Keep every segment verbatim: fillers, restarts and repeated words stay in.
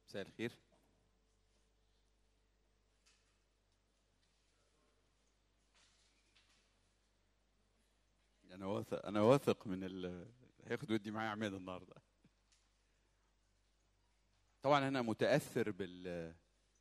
مساء الخير. انا واثق انا واثق من ال هياخد ودي معايا عماد النهارده. طبعا انا متاثر بال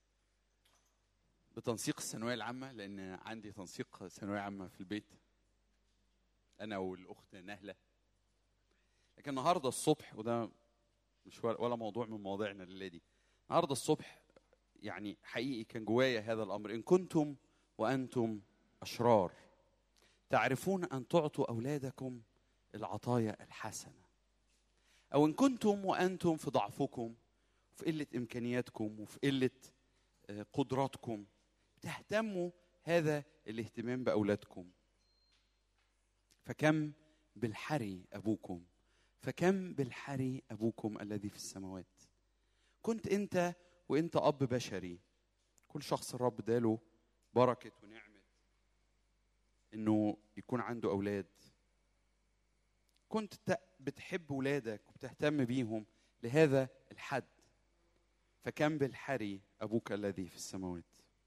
بتنسيق الثانويه العامه، لان عندي تنسيق ثانويه عامه في البيت انا والاخت نهله. لكن النهارده الصبح، وده مش ولا موضوع من مواضيعنا الليله دي، النهارده الصبح يعني حقيقي كان جوايا هذا الامر: ان كنتم وانتم اشرار تعرفون ان تعطوا اولادكم العطايا الحسنه، او ان كنتم وانتم في ضعفكم، في قله امكانياتكم وفي قله قدراتكم تهتموا هذا الاهتمام باولادكم، فكم بالحري ابوكم فكم بالحري ابوكم الذي في السماوات. كنت انت وانت اب بشري، كل شخص الرب اداله بركه ونعمه انه يكون عنده اولاد، كنت بتحب ولادك وبتهتم بيهم لهذا الحد، فكم بالحري ابوك الذي في السماوات.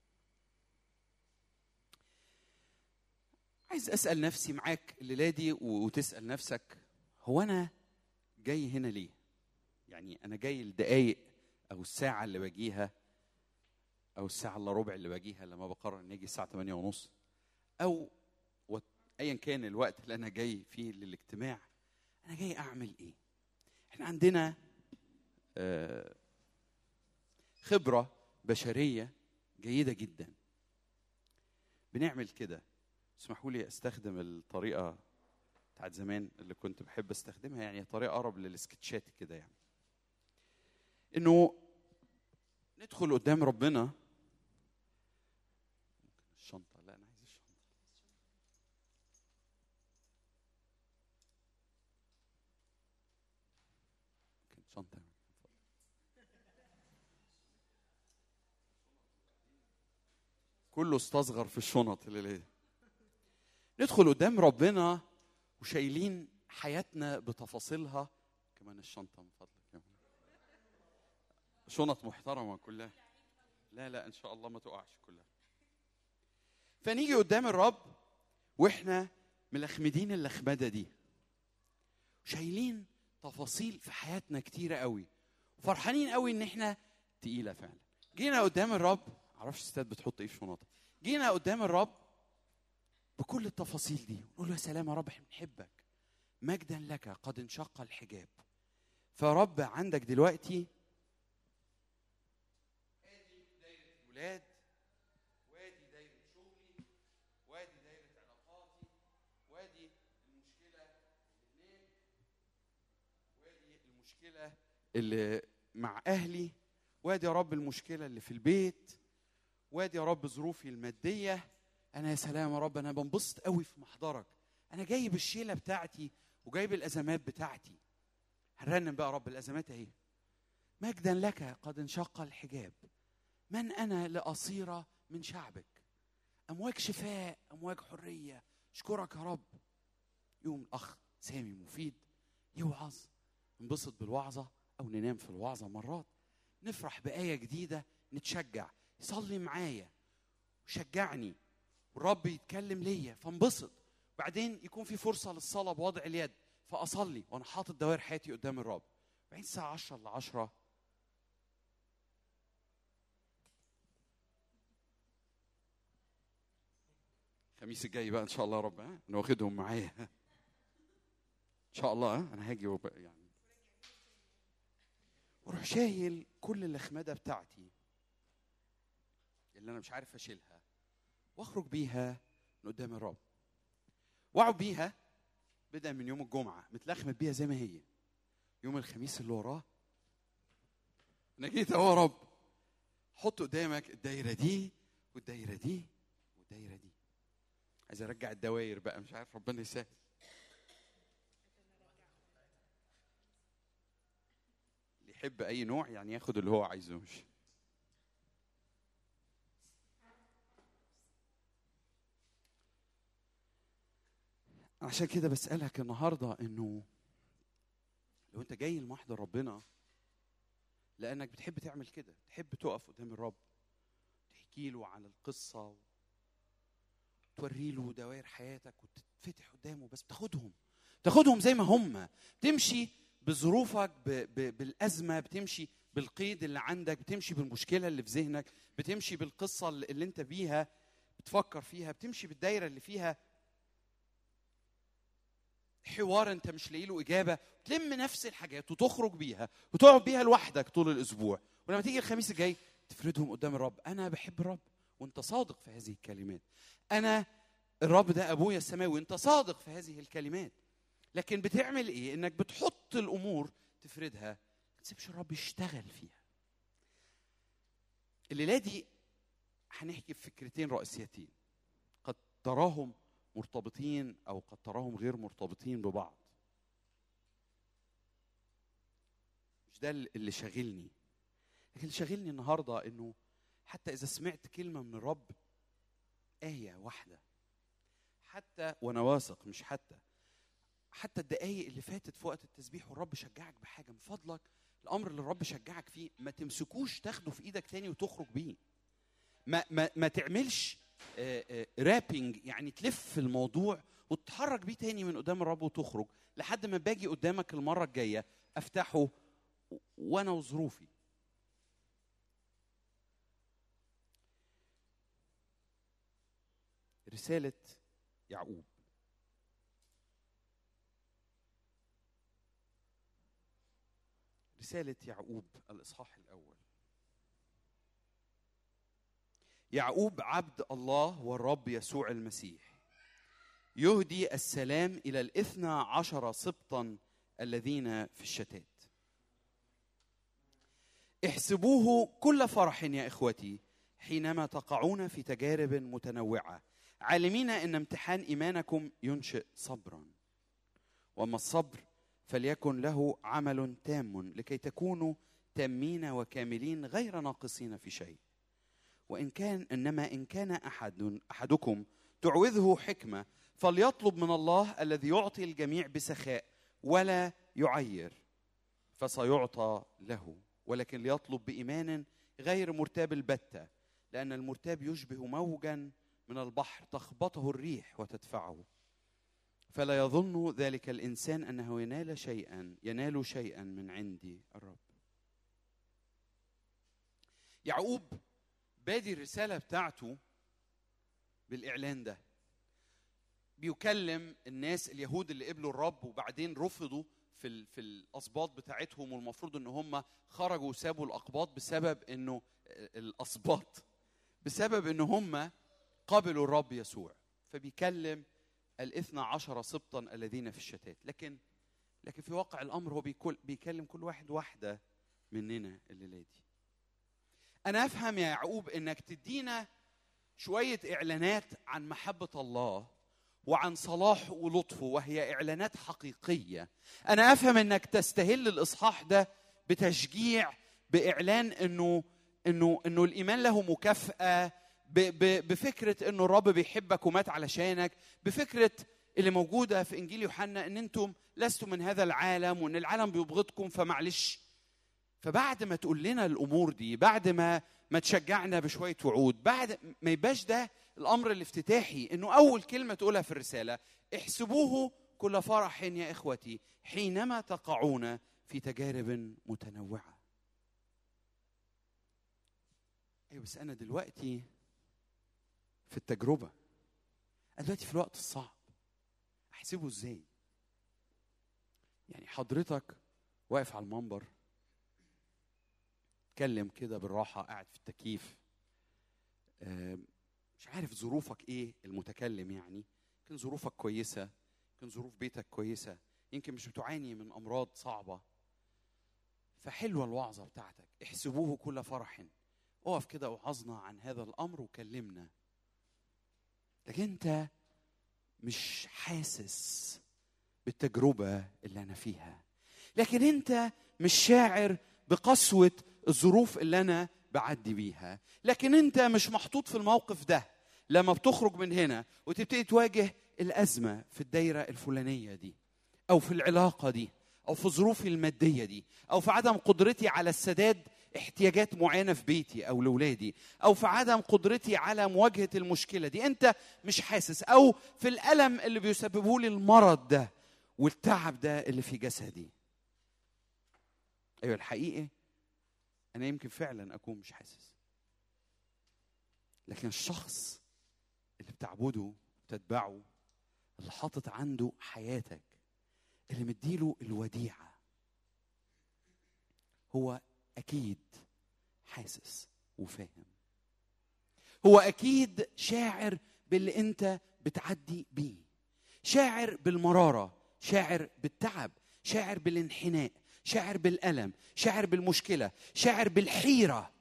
عايز اسال نفسي معاك الليله دي وتسال نفسك: هو انا جاي هنا ليه؟ يعني انا جاي الدقايق او الساعه اللي باجيها او الساعه الا ربع اللي باجيها لما بقرر اني اجي الساعه ثمانية ونص، او ايا كان الوقت اللي انا جاي فيه للاجتماع، انا جاي اعمل ايه؟ احنا عندنا خبره بشريه جيده جدا بنعمل كده. اسمحوا لي استخدم الطريقه بتاعت زمان اللي كنت بحب استخدمها، يعني طريقه اقرب للسكتشات كده، يعني انه ندخل قدام ربنا. الشنطه، لا انا عايز الشنطه. ممكن شنطه. كله استصغر في الشنط الليله دي. ندخل قدام ربنا وشايلين حياتنا بتفاصيلها. كمان الشنطه من فضلك يا من. شنط محترمه كلها، لا لا ان شاء الله ما تقعش كلها. فنيجي قدام الرب واحنا ملخمدين اللخمده دي، شايلين تفاصيل في حياتنا كتيره قوي، وفرحانين قوي ان احنا تقيله فعلا. جينا قدام الرب، معرفش الستات بتحط ايه في شنطها، جينا قدام الرب بكل التفاصيل دي ونقول له: يا سلام يا رب، احنا بنحبك، مجدا لك قد انشق الحجاب. فرب عندك دلوقتي ادي دايره الولاد، وادي دايره شغلي، وادي دايره علاقاتي، وادي المشكله اللي هناك، وادي المشكله اللي مع اهلي، وادي يا رب المشكله اللي في البيت، وادي يا رب ظروفي الماديه. انا يا سلام يا رب، انا بنبسط قوي في محضرك، انا جايب الشيله بتاعتي وجايب الازمات بتاعتي. هنرنم بقى: رب الازمات اهي، مجدا لك قد انشق الحجاب، من انا لاصير من شعبك، امواج شفاء امواج حريه. اشكرك يا رب. يوم الاخ سامي مفيد يوعظ، ننبسط بالوعظه او ننام في الوعظه، مرات نفرح بايه جديده، نتشجع، يصلي معايا وشجعني، والرب يتكلم ليا فانبسط. بعدين يكون في فرصه للصلاه بوضع اليد، فاصلي وانا حاطط دوائر حياتي قدام الرب. بعدين الساعه عشرة ل عشرة الخميس الجاي بقى ان شاء الله يا رب، ها انا واخدهم معايا ان شاء الله. ها انا هاجي يعني واروح شايل كل اللخمده بتاعتي اللي انا مش عارف اشيلها، واخرج بيها من قدام الرب، واقعد بيها بدأ من يوم الجمعه متلخمت بيها زي ما هي. يوم الخميس اللي وراه انا جيت اهو يا رب، حط قدامك الدايره دي والدايره دي والدايره دي. عايز ارجع الدواير بقى، مش عارف، ربنا يسهل. اللي يحب اي نوع يعني ياخد اللي هو عايزه. مش عشان كده بسألك النهارده انه لو انت جاي لمحضر ربنا لانك بتحب تعمل كده، تحب تقف قدام الرب تحكي له عن القصه وتوري له دوائر حياتك وتتفتح قدامه، بس بتاخدهم تاخدهم زي ما هم، بتمشي بظروفك ب... ب... بالازمه، بتمشي بالقيد اللي عندك، بتمشي بالمشكله اللي في ذهنك، بتمشي بالقصه اللي انت بيها بتفكر فيها، بتمشي بالدايره اللي فيها حوار انت مش لاقي له اجابه، تلم نفس الحاجات وتخرج بيها وتقعد بيها لوحدك طول الاسبوع، ولما تيجي الخميس الجاي تفردهم قدام الرب. انا بحب الرب وانت صادق في هذه الكلمات، انا الرب ده ابويا السماوي وانت صادق في هذه الكلمات. لكن بتعمل ايه؟ انك بتحط الامور تفردها، ما تسيبش الرب يشتغل فيها. الليله دي هنحكي في فكرتين رئيسيتين قد تراهم مرتبطين او قد تراهم غير مرتبطين ببعض. مش ده اللي شاغلني، لكن اللي شاغلني النهارده انه حتى اذا سمعت كلمه من الرب، آية واحده، حتى وانا واثق مش حتى حتى الدقايق اللي فاتت في وقت التسبيح والرب شجعك بحاجه، من فضلك الامر اللي الرب شجعك فيه ما تمسكوش تاخده في ايدك تاني وتخرج بيه. ما ما ما تعملش رابينج، يعني تلف الموضوع وتتحرك بيه تاني من قدام الرب وتخرج لحد ما باجي قدامك المره الجايه افتحه وانا وظروفي. رساله يعقوب، رسالة يعقوب الإصحاح الأول. يعقوب عبد الله والرب يسوع المسيح، يهدي السلام إلى الاثنى عشر سبطا الذين في الشتات. احسبوه كل فرح يا إخوتي حينما تقعون في تجارب متنوعة، عالمين أن امتحان إيمانكم ينشئ صبرا، وأما الصبر فليكن له عمل تام لكي تكونوا تامين وكاملين غير ناقصين في شيء. وإن كان إنما إن كان أحد أحدكم تعوذه حكمة فليطلب من الله الذي يعطي الجميع بسخاء ولا يعير فسيعطى له، ولكن ليطلب بإيمان غير مرتاب البتة، لأن المرتاب يشبه موجا من البحر تخبطه الريح وتدفعه، فلا يظن ذلك الإنسان أنه ينال شيئا ينال شيئا من عند الرب. يعقوب بادي الرسالة بتاعته بالإعلان ده، بيكلم الناس اليهود اللي قبلوا الرب وبعدين رفضوا في ال في الأسباط بتاعتهم، والمفروض إن هم خرجوا وسابوا الأقباط بسبب إنه الأسباط بسبب إن هم قبلوا الرب يسوع، فبيكلم الاثنى عشر سبطا الذين في الشتات. لكن لكن في واقع الامر هو بيكل بيكلم كل واحد واحده مننا الليله دي. انا افهم يا يعقوب انك تدينا شويه اعلانات عن محبه الله وعن صلاحه ولطفه، وهي اعلانات حقيقيه. انا افهم انك تستهل الاصحاح ده بتشجيع، باعلان انه انه انه الايمان له مكافاه، بفكرة أنه الرب بيحبك ومات علشانك، بفكرة اللي موجودة في إنجيل يوحنا أن أنتم لستم من هذا العالم وأن العالم بيبغضكم، فمعلش. فبعد ما تقول لنا الأمور دي، بعد ما ما تشجعنا بشوية وعود، بعد ما يباش ده الأمر الافتتاحي أنه أول كلمة تقولها في الرسالة احسبوه كل فرح يا إخوتي حينما تقعون في تجارب متنوعة. أيوة بس أنا دلوقتي في التجربة، أنا دلوقتي في الوقت الصعب، أحسبه إزاي؟ يعني حضرتك واقف على المنبر تكلم كده بالراحة، قاعد في التكييف، مش عارف ظروفك إيه المتكلم، يعني يمكن ظروفك كويسة، يمكن ظروف بيتك كويسة، يمكن مش بتعاني من أمراض صعبة، فحلوة الوعظة بتاعتك احسبوه كل فرح. اقف كده وعظنا عن هذا الأمر وكلمنا. لكن أنت مش حاسس بالتجربة اللي أنا فيها، لكن أنت مش شاعر بقسوة الظروف اللي أنا بعدي بيها، لكن أنت مش محطوط في الموقف ده لما بتخرج من هنا وتبتدي تواجه الأزمة في الدايرة الفلانية دي أو في العلاقة دي أو في ظروفي المادية دي، أو في عدم قدرتي على السداد احتياجات معينة في بيتي أو لأولادي، أو في عدم قدرتي على مواجهة المشكلة دي، أنت مش حاسس، أو في الألم اللي بيسببه لي المرض ده والتعب ده اللي في جسدي. أيوة الحقيقة أنا يمكن فعلا أكون مش حاسس، لكن الشخص اللي بتعبده وتتبعه، اللي حاطط عنده حياتك، اللي مديله الوديعة، هو أكيد حاسس وفاهم. هو أكيد شاعر باللي أنت بتعدي بيه، شاعر بالمرارة، شاعر بالتعب، شاعر بالانحناء، شاعر بالألم، شاعر بالمشكلة، شاعر بالحيرة.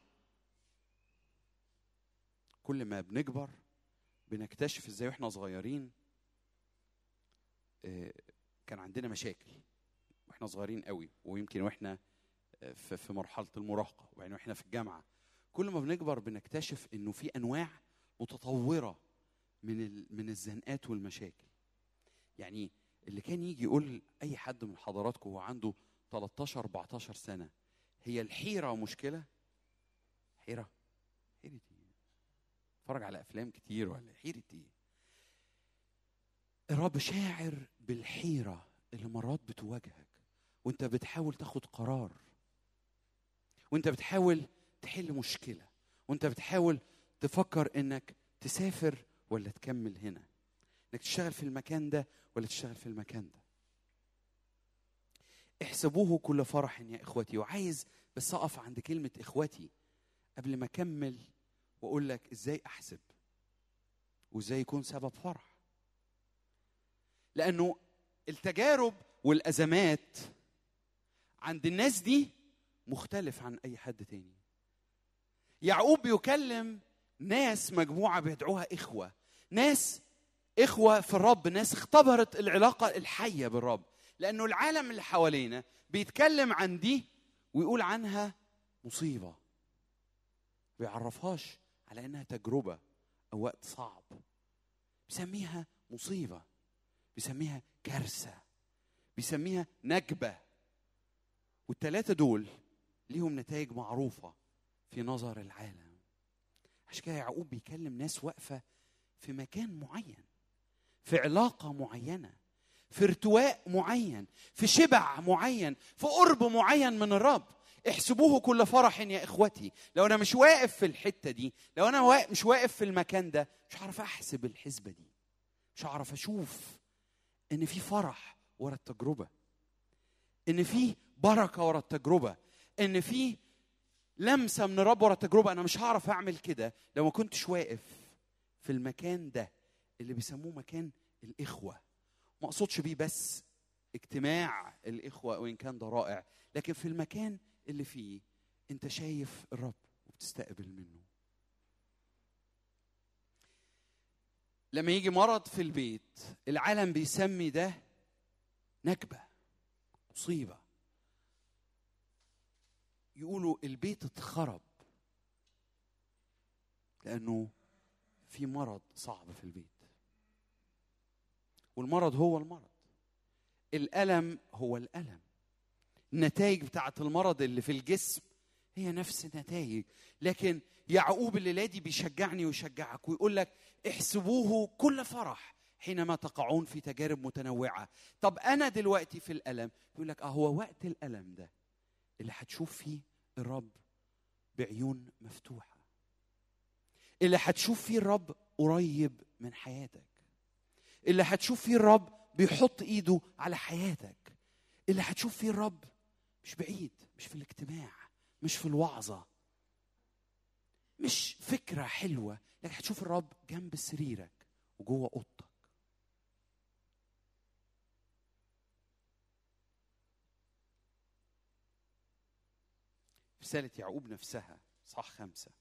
كل ما بنكبر بنكتشف ازاي واحنا صغيرين كان عندنا مشاكل واحنا صغيرين قوي، ويمكن واحنا في مرحلة المراهقة، وبعدين واحنا في الجامعة. كل ما بنكبر بنكتشف انه في انواع متطورة من من الزنقات والمشاكل. يعني اللي كان يجي يقول اي حد من حضراتكم وهو عنده تلتاشر اربعتاشر سنة، هي الحيرة مشكلة؟ حيرة؟ حيرة ايه؟ اتفرج على افلام كتير ولا حيرة ايه؟ الرب شاعر بالحيرة اللي مرات بتواجهك وانت بتحاول تاخد قرار، وانت بتحاول تحل مشكلة، وانت بتحاول تفكر انك تسافر ولا تكمل هنا، انك تشتغل في المكان ده ولا تشتغل في المكان ده. احسبوه كل فرح يا اخوتي. وعايز بس اقف عند كلمة اخوتي قبل ما اكمل واقول لك ازاي احسب وازاي يكون سبب فرح. لانه التجارب والازمات عند الناس دي مختلف عن اي حد تاني. يعقوب بيكلم ناس، مجموعة بيدعوها اخوة، ناس اخوة في الرب، ناس اختبرت العلاقة الحية بالرب. لانه العالم اللي حوالينا بيتكلم عن دي ويقول عنها مصيبة، بيعرفهاش على انها تجربة او وقت صعب، بيسميها مصيبة، بيسميها كارثة، بيسميها نكبة. والثلاثة دول ليهم نتائج معروفة في نظر العالم. عشان كده يعقوب بيكلم ناس واقفة في مكان معين، في علاقة معينة، في ارتواء معين، في شبع معين، في قرب معين من الرب. احسبوه كل فرح يا اخوتي. لو انا مش واقف في الحتة دي، لو انا مش واقف في المكان ده، مش هعرف احسب الحسبة دي، مش هعرف اشوف ان في فرح ورا التجربة، ان في بركة ورا التجربة، ان في لمسة من الرب ورا التجربة. انا مش هعرف اعمل كده لو ما كنتش واقف في المكان ده اللي بيسموه مكان الاخوة. ما اقصدش بيه بس اجتماع الاخوة وان كان ده رائع، لكن في المكان اللي فيه انت شايف الرب وبتستقبل منه. لما يجي مرض في البيت، العالم بيسمي ده نكبة، مصيبة. يقولوا البيت اتخرب لأنه في مرض صعب في البيت. والمرض هو المرض، الألم هو الألم، النتائج بتاعت المرض اللي في الجسم هي نفس النتائج. لكن يعقوب الليلة دي بيشجعني ويشجعك ويقول لك احسبوه كل فرح حينما تقعون في تجارب متنوعة. طب أنا دلوقتي في الألم، يقول لك اه هو وقت الألم ده اللي هتشوف فيه الرب بعيون مفتوحة، اللي هتشوف فيه الرب قريب من حياتك، اللي هتشوف فيه الرب بيحط ايده على حياتك، اللي هتشوف فيه الرب مش بعيد، مش في الاجتماع، مش في الوعظة، مش فكرة حلوة، لكن هتشوف الرب جنب سريرك وجوه اوضتك. رسالة يعقوب نفسها صح خمسة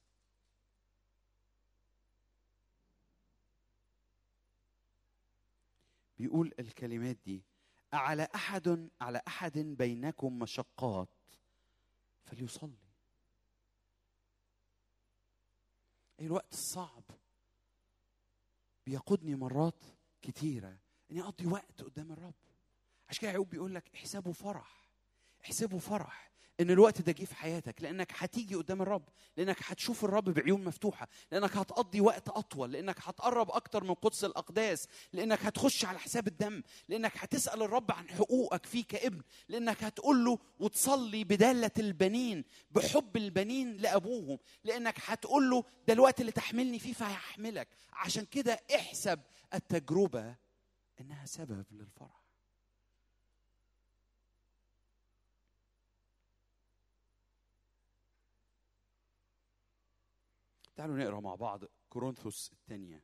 بيقول الكلمات دي: على أحد على أحد بينكم مشقات فليصلي. الوقت الصعب بيقودني مرات كتيرة إني أقضي وقت قدام الرب عشان كده يعقوب بيقول لك احسبوا فرح، احسبوا فرح ان الوقت ده جه في حياتك، لانك هتيجي قدام الرب، لانك هتشوف الرب بعيون مفتوحه، لانك هتقضي وقت اطول، لانك هتقرب اكتر من قدس الاقداس، لانك هتخش على حساب الدم، لانك هتسال الرب عن حقوقك فيه كابن، لانك هتقول له وتصلي بداله البنين بحب البنين لابوهم، لانك هتقول له ده الوقت اللي تحملني فيه فهيحملك. عشان كده احسب التجربه انها سبب للفرح. تعالوا نقرأ مع بعض كورنثوس الثانية.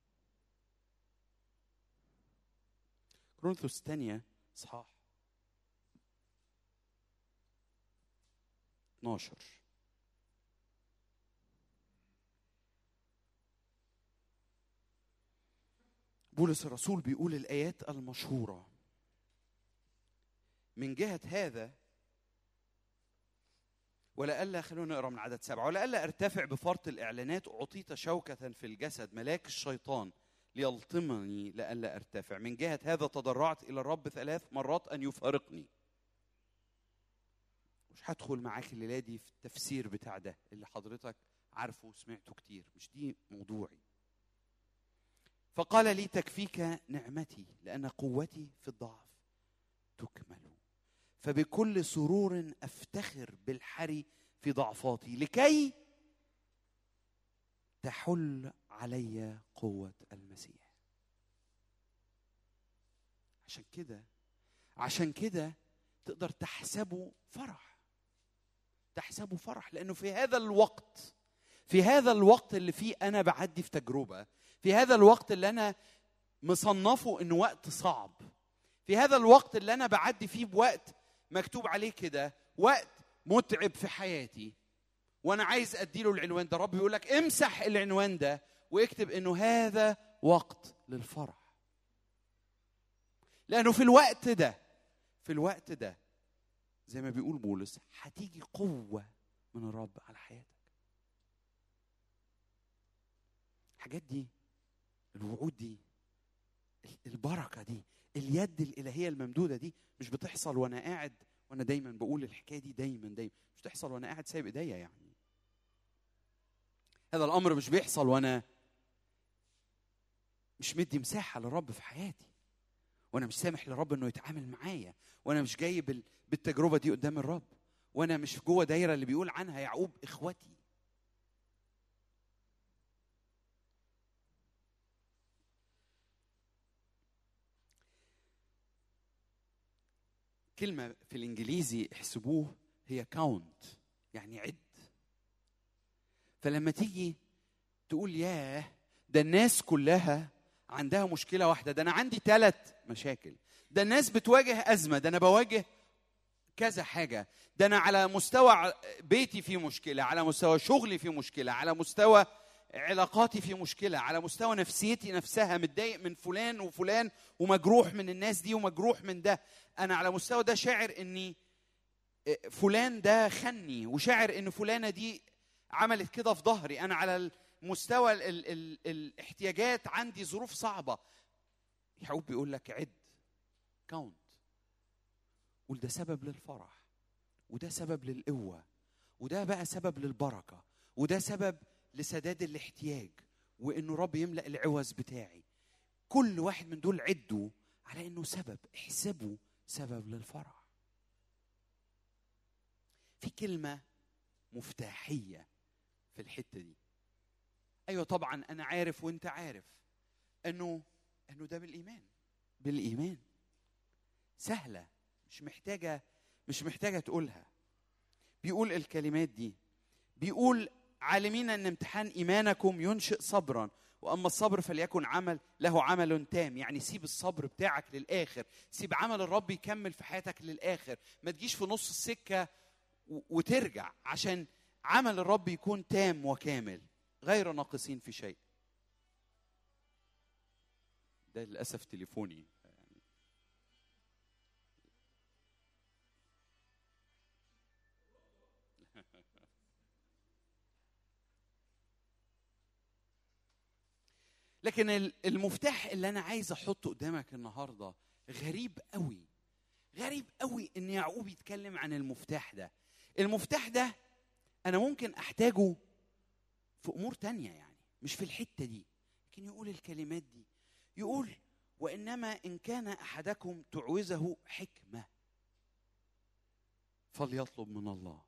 كورنثوس الثانية صحاح اثناشر. بولس الرسول بيقول الآيات المشهورة من جهة هذا: ولألا، خلونا نقرأ من عدد سبعة: ولألا أرتفع بفرط الإعلانات أعطيت شوكة في الجسد ملاك الشيطان ليلطمني لألا أرتفع. من جهة هذا تضرعت إلى الرب ثلاث مرات أن يفارقني. مش هدخل معاك الليلة دي في التفسير بتاع ده اللي حضرتك عارفه وسمعته كتير، مش دي موضوعي. فقال لي: تكفيك نعمتي لأن قوتي في الضعف تكمل، فبكل سرور أفتخر بالحري في ضعفاتي لكي تحل علي قوة المسيح. عشان كده عشان كده تقدر تحسبه فرح، تحسبه فرح، لأنه في هذا الوقت في هذا الوقت اللي فيه أنا بعدي في تجربة، في هذا الوقت اللي أنا مصنفه إنه وقت صعب، في هذا الوقت اللي أنا بعدي فيه بوقت مكتوب عليه كده وقت متعب في حياتي، وانا عايز اديله العنوان ده. رب بيقول لك امسح العنوان ده واكتب انه هذا وقت للفرح، لانه في الوقت ده في الوقت ده زي ما بيقول بولس هتيجي قوة من الرب على حياتك. الحاجات دي، الوعود دي، البركة دي، اليد الإلهية الممدودة دي مش بتحصل وانا قاعد، وانا دايما بقول الحكاية دي دايما دايما مش بتحصل وانا قاعد سايب ايديا. يعني هذا الامر مش بيحصل وانا مش مدي مساحة للرب في حياتي، وانا مش سامح للرب انه يتعامل معايا، وانا مش جاي بالتجربة دي قدام الرب، وانا مش جوه دايرة اللي بيقول عنها يعقوب اخوتي. كلمة في الإنجليزي احسبوه هي count، يعني عد. فلما تيجي تقول ياه ده الناس كلها عندها مشكلة واحدة، ده أنا عندي ثلاث مشاكل، ده الناس بتواجه أزمة، ده أنا بواجه كذا حاجة، ده أنا على مستوى بيتي في مشكلة، على مستوى شغلي في مشكلة، على مستوى علاقاتي في مشكلة، على مستوى نفسيتي نفسها متضايق من فلان وفلان ومجروح من الناس دي ومجروح من ده، أنا على مستوى ده شاعر إني فلان ده خني، وشاعر إن فلانة دي عملت كده في ظهري، أنا على المستوى ال ال ال الاحتياجات عندي ظروف صعبة. يعقوب بيقول لك عد، كاونت، قول ده سبب للفرح، وده سبب للقوة، وده بقى سبب للبركة، وده سبب لسداد الاحتياج، وإنه رب يملأ العوز بتاعي. كل واحد من دول عدوا على إنه سبب، احسبوا سبب للفرح. في كلمة مفتاحية في الحتة دي. أيوة طبعا أنا عارف وإنت عارف إنه إنه ده بالإيمان، بالإيمان سهلة، مش محتاجة مش محتاجة تقولها. بيقول الكلمات دي، بيقول عالمين أن امتحان إيمانكم ينشئ صبرا، وأما الصبر فليكن عمل له عمل تام. يعني سيب الصبر بتاعك للآخر، سيب عمل الرب يكمل في حياتك للآخر، ما تجيش في نص السكة وترجع، عشان عمل الرب يكون تام وكامل غير ناقصين في شيء. ده للأسف تليفوني. لكن المفتاح اللي أنا عايز أحطه قدامك النهاردة غريب قوي، غريب قوي ان يعقوب يتكلم عن المفتاح ده. المفتاح ده انا ممكن احتاجه في امور تانية، يعني مش في الحتة دي، لكن يقول الكلمات دي، يقول وانما ان كان احدكم تعوزه حكمة فليطلب من الله.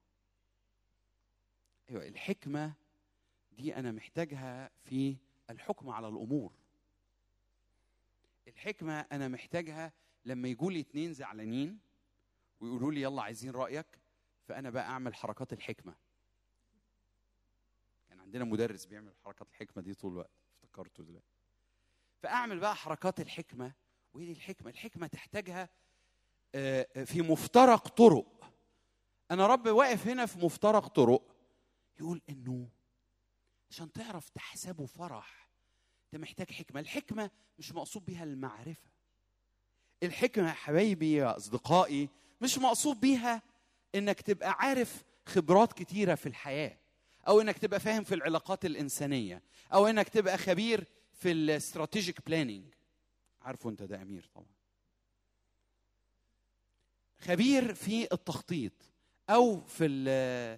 ايوه، الحكمة دي انا محتاجها في الحكم على الامور. الحكمة انا محتاجها لما يجولي اتنين زعلانين ويقولوا لي يلا عايزين رأيك، فانا بقى اعمل حركات الحكمة. كان عندنا مدرس بيعمل حركات الحكمة دي طول الوقت، افتكرته دلوقتي. فاعمل بقى حركات الحكمة. وايه دي الحكمة؟ الحكمة تحتاجها في مفترق طرق. انا رب واقف هنا في مفترق طرق، يقول انه عشان تعرف تحسبه فرح انت محتاج حكمة. الحكمة مش مقصود بيها المعرفة. الحكمة يا حبايبي يا اصدقائي مش مقصود بيها انك تبقى عارف خبرات كتيرة في الحياة، او انك تبقى فاهم في العلاقات الانسانية، او انك تبقى خبير في الاستراتيجيك بلانينج. عارفه انت ده امير طبعا. خبير في التخطيط، او في ال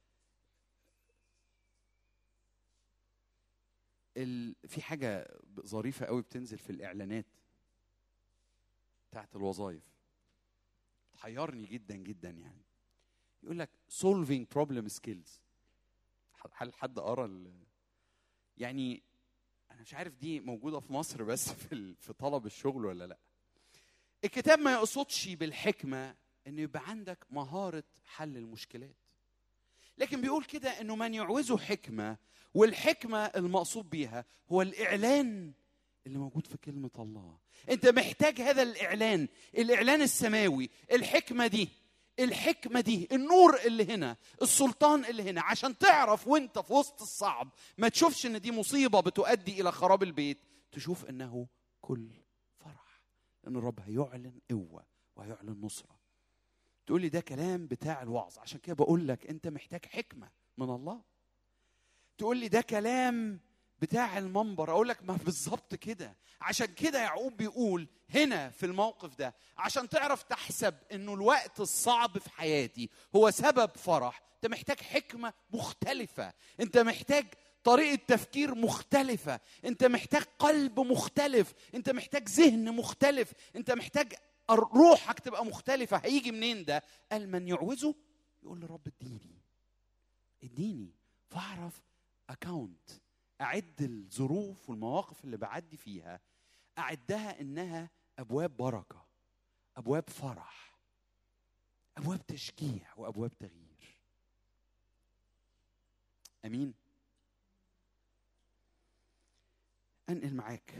ال في حاجة ظريفة قوي بتنزل في الاعلانات بتاعت الوظائف، تحيرني جدا جدا. يعني يقول لك solving problem skills. هل حد قرا ال... يعني انا مش عارف دي موجوده في مصر بس في ال... في طلب الشغل ولا لا. الكتاب ما يقصدش بالحكمه ان يبقى عندك مهاره حل المشكلات، لكن بيقول كده انه من يعوزه حكمه، والحكمه المقصود بيها هو الاعلان اللي موجود في كلمه الله. انت محتاج هذا الاعلان، الاعلان السماوي. الحكمه دي الحكمة دي النور اللي هنا، السلطان اللي هنا، عشان تعرف وانت في وسط الصعب ما تشوفش ان دي مصيبة بتؤدي الى خراب البيت، تشوف انه كل فرح، لان الرب هيعلن قوة وهيعلن نصرة. تقول لي ده كلام بتاع الوعظ، عشان كده بقول لك انت محتاج حكمة من الله. تقول لي ده كلام بتاع المنبر، اقول لك ما بالظبط كده. عشان كده يعقوب بيقول هنا في الموقف ده عشان تعرف تحسب انه الوقت الصعب في حياتي هو سبب فرح، انت محتاج حكمة مختلفة، انت محتاج طريقة تفكير مختلفة، انت محتاج قلب مختلف، انت محتاج ذهن مختلف، انت محتاج روحك تبقى مختلفة. هيجي منين ده؟ قال من يعوزه يقول لرب اديني اديني فاعرف اكاونت، أعد الظروف والمواقف اللي بعدي فيها، أعدها إنها أبواب بركة، أبواب فرح، أبواب تشجيع، وأبواب تغيير. أمين. أنقل معاك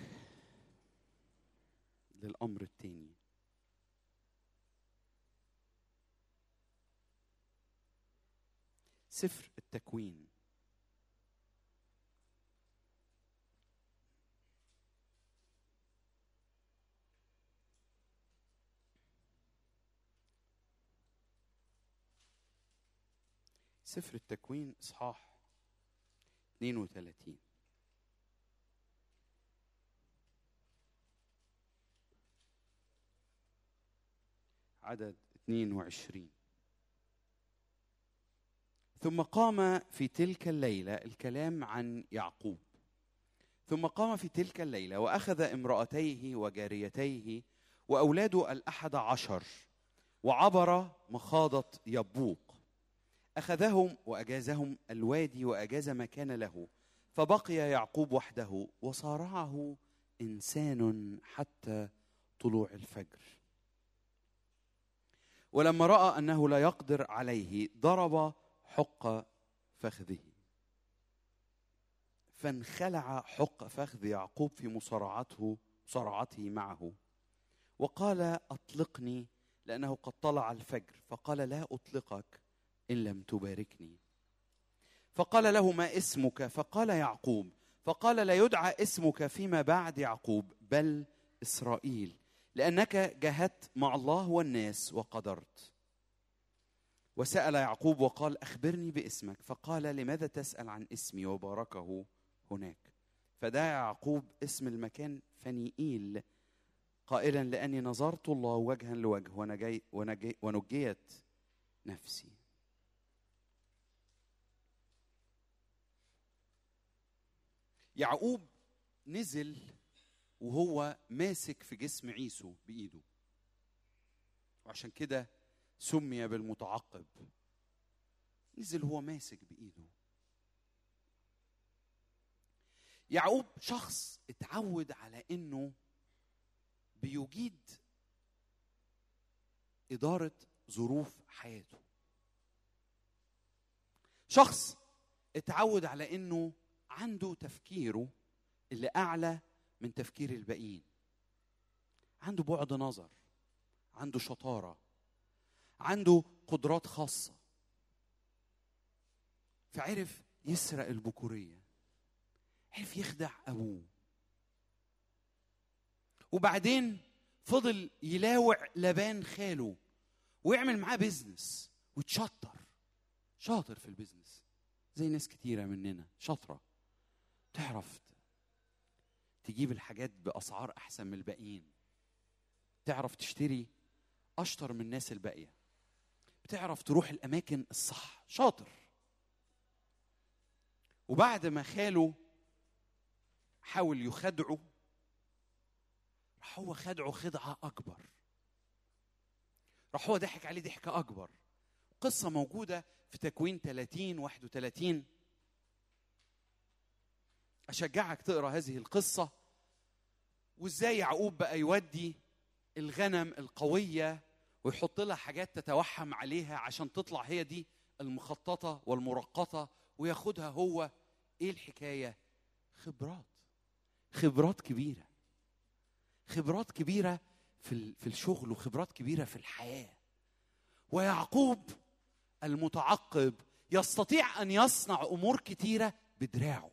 للأمر الثاني. سفر التكوين. سفر التكوين إصحاح اثنين وثلاثين. عدد اثنين وعشرين. ثم قام في تلك الليلة، الكلام عن يعقوب، ثم قام في تلك الليلة وأخذ امرأتيه وجاريتيه وأولاده الأحد عشر وعبر مخاضة يبوق، أخذهم وأجازهم الوادي وأجاز ما كان له، فبقي يعقوب وحده وصارعه إنسان حتى طلوع الفجر. ولما رأى أنه لا يقدر عليه ضرب حق فخذه، فانخلع حق فخذ يعقوب في مصارعته مصارعته معه، وقال أطلقني لأنه قد طلع الفجر، فقال لا أطلقك إن لم تباركني. فقال له ما اسمك؟ فقال يعقوب. فقال لا يدعى اسمك فيما بعد يعقوب بل إسرائيل، لأنك جاهدت مع الله والناس وقدرت. وسأل يعقوب وقال أخبرني باسمك. فقال لماذا تسأل عن اسمي؟ وباركه هناك. فدعا يعقوب اسم المكان فنيئيل قائلا لأني نظرت الله وجها لوجه ونجي ونجي ونجيت نفسي. يعقوب نزل وهو ماسك في جسم عيسو بإيده، وعشان كده سمي بالمتعقب. نزل هو ماسك بإيده. يعقوب شخص اتعود على انه بيجيد إدارة ظروف حياته. شخص اتعود على انه عنده تفكيره اللي اعلى من تفكير الباقيين. عنده بعد نظر، عنده شطارة، عنده قدرات خاصة. فعرف يسرق البكورية، عرف يخدع أبوه، وبعدين فضل يلاوع لبان خاله ويعمل معاه بيزنس ويتشطر. شاطر في البيزنس زي ناس كتيرة مننا شاطرة، تعرف تجيب الحاجات بأسعار أحسن من الباقيين، تعرف تشتري أشطر من الناس الباقية، بتعرف تروح الأماكن الصح، شاطر. وبعد ما خاله حاول يخدعه، راح هو خدعه خدعة أكبر، راح هو ضحك عليه ضحكة أكبر. قصة موجودة في تكوين ثلاثين واحد وثلاثين. أشجعك تقرأ هذه القصة، وإزاي يعقوب بقى يودي الغنم القوية ويحط لها حاجات تتوحم عليها عشان تطلع هي دي المخططة والمرقطة، وياخدها هو. إيه الحكاية؟ خبرات خبرات كبيرة، خبرات كبيرة في في الشغل، وخبرات كبيرة في الحياة. ويعقوب المتعقب يستطيع أن يصنع أمور كتيرة بدراعه.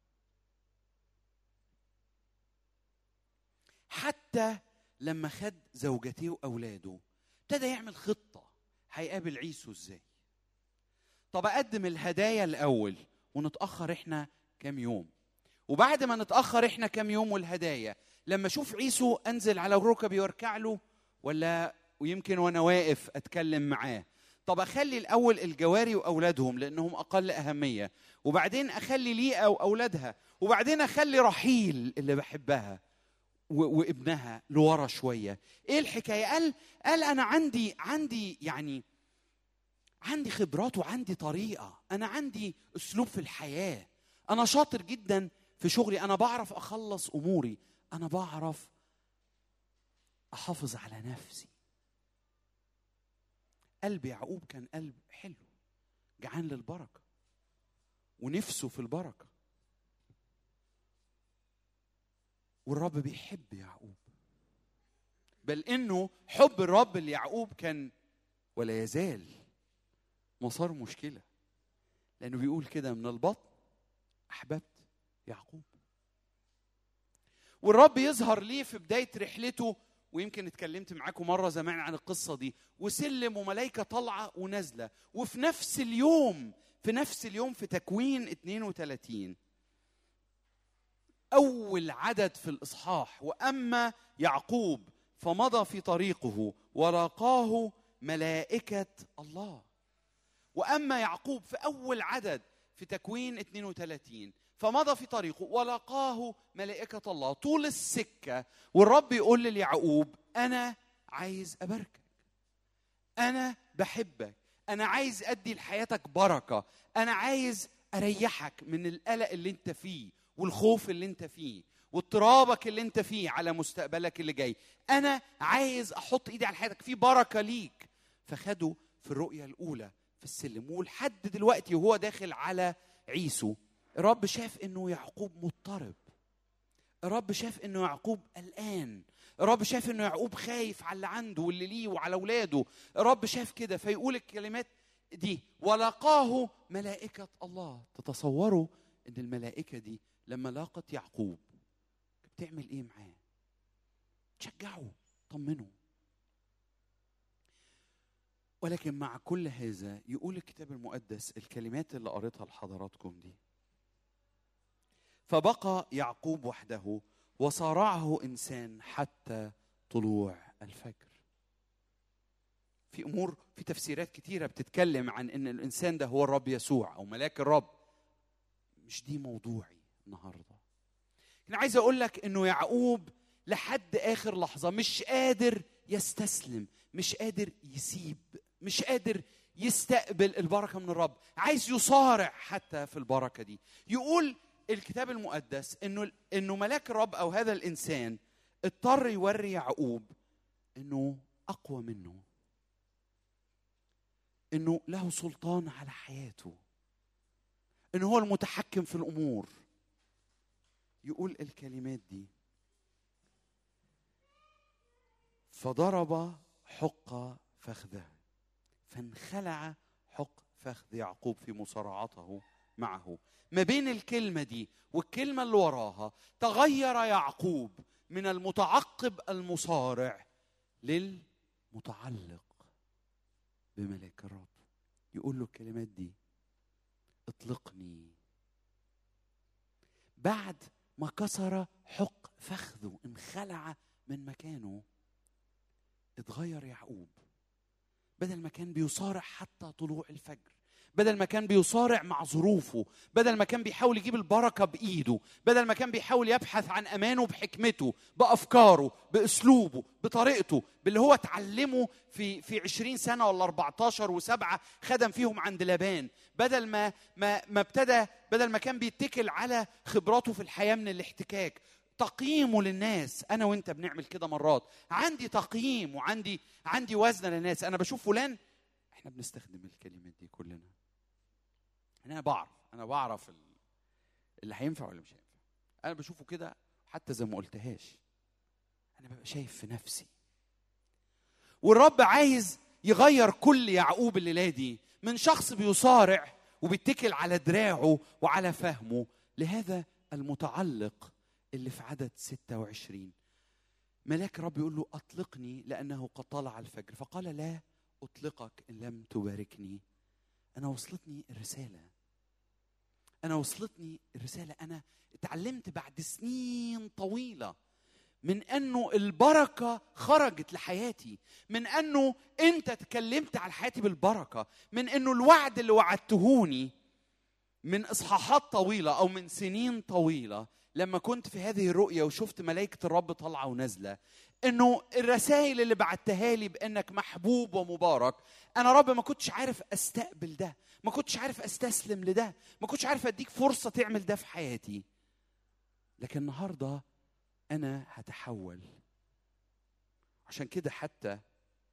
حتى لما خد زوجته وأولاده ابتدى يعمل خطة هيقابل عيسو ازاي. طب أقدم الهدايا الأول ونتأخر إحنا كام يوم، وبعد ما نتأخر إحنا كام يوم والهدايا، لما أشوف عيسو أنزل على ركبي واركع له، ولا ويمكن وأنا واقف أتكلم معاه؟ طب أخلي الأول الجواري وأولادهم لأنهم أقل أهمية، وبعدين أخلي ليئة وأولادها، وبعدين أخلي رحيل اللي بحبها وابنها لورا شوية. إيه الحكاية؟ قال قال أنا عندي عندي يعني عندي خبرات وعندي طريقة، أنا عندي أسلوب في الحياة، أنا شاطر جدا في شغلي، أنا بعرف أخلص أموري، أنا بعرف أحافظ على نفسي. قلب يعقوب كان قلب حلو، جعان للبركة ونفسه في البركة، والرب بيحب يعقوب. بل إنه حب الرب ليعقوب كان ولا يزال مسار مشكلة، لأنه بيقول كده من البطن أحببت يعقوب. والرب يظهر ليه في بداية رحلته، ويمكن اتكلمت معاكم مرة زمان عن القصة دي، وسلم وملائكة طالعة ونازلة. وفي نفس اليوم في نفس اليوم في تكوين اثنين وثلاثين أول عدد في الإصحاح، وأما يعقوب فمضى في طريقه ولاقاه ملائكة الله. وأما يعقوب في أول عدد في تكوين اثنين وثلاثين، فمضى في طريقه ولاقاه ملائكة الله طول السكة. والرب يقول ليعقوب أنا عايز أباركك، أنا بحبك، أنا عايز أدي لحياتك بركة، أنا عايز أريحك من القلق اللي انت فيه والخوف اللي انت فيه واضطرابك اللي انت فيه على مستقبلك اللي جاي. أنا عايز أحط إيدي على حياتك في بركة ليك. فخده في الرؤية الأولى في السلم، ولحد دلوقتي وهو داخل على عيسو الرب شاف إنه يعقوب مضطرب، الرب شاف إنه يعقوب قلقان، الرب شاف إنه يعقوب خايف على اللي عنده واللي ليه وعلى أولاده. الرب شاف كده، فيقول الكلمات دي ولقاه ملائكة الله. تتصوروا إن الملائكة دي لما لاقت يعقوب بتعمل إيه معاه؟ تشجعه، طمنه. ولكن مع كل هذا يقول الكتاب المقدس الكلمات اللي قريتها لحضراتكم دي، فبقى يعقوب وحده وصارعه إنسان حتى طلوع الفجر. في امور، في تفسيرات كتيره بتتكلم عن ان الانسان ده هو الرب يسوع او ملاك الرب. مش دي موضوعي النهارده. انا عايز اقول لك انه يعقوب لحد اخر لحظه مش قادر يستسلم، مش قادر يسيب، مش قادر يستقبل البركه من الرب، عايز يصارع حتى في البركه دي. يقول الكتاب المقدس انه انه ملاك الرب او هذا الانسان اضطر يوري يعقوب انه اقوى منه، انه له سلطان على حياته، انه هو المتحكم في الامور. يقول الكلمات دي: فضرب حق فخذه فانخلع حق فخذ يعقوب في مصارعته معه. ما بين الكلمة دي والكلمة اللي وراها تغير يعقوب من المتعقب المصارع للمتعلق بملاك الرب. يقول له الكلمات دي: اطلقني. بعد ما كسر حق فخذه، انخلع من مكانه، اتغير يعقوب. بدل ما كان بيصارع حتى طلوع الفجر، بدل ما كان بيصارع مع ظروفه، بدل ما كان بيحاول يجيب البركة بإيده، بدل ما كان بيحاول يبحث عن أمانه بحكمته، بأفكاره، بأسلوبه، بطريقته، باللي هو اتعلمه في في عشرين سنة ولا أربعتاشر وسبعة خدم فيهم عند لابان، بدل ما ما ما ابتدى، بدل ما كان بيتكل على خبراته في الحياة من الاحتكاك، تقييمه للناس. انا وانت بنعمل كده مرات، عندي تقييم وعندي عندي وزن للناس. انا بشوف فلان، احنا بنستخدم الكلمات دي كلنا. انا بعرف انا بعرف اللي هينفع ولا مش هينفع. انا بشوفه كده حتى زي ما قلتهاش، انا ببقى شايف في نفسي. والرب عايز يغير كل يعقوب الليله دي من شخص بيصارع وبيتكل على دراعه وعلى فهمه لهذا المتعلق اللي في عدد ستة وعشرين. ملاك رب يقول له: أطلقني لأنه قد طلع الفجر. فقال: لا أطلقك إن لم تباركني. أنا وصلتني الرسالة، أنا وصلتني الرسالة أنا اتعلمت بعد سنين طويلة من أنه البركة خرجت لحياتي، من أنه أنت تكلمت على حياتي بالبركة، من أنه الوعد اللي وعدتهوني من إصحاحات طويلة أو من سنين طويلة لما كنت في هذه الرؤية وشفت ملائكة الرب طالعة ونازلة، إنه الرسائل اللي بعتها لي بأنك محبوب ومبارك، أنا رب ما كنتش عارف أستقبل ده، ما كنتش عارف أستسلم لده، ما كنتش عارف أديك فرصة تعمل ده في حياتي. لكن النهاردة أنا هتحول. عشان كده حتى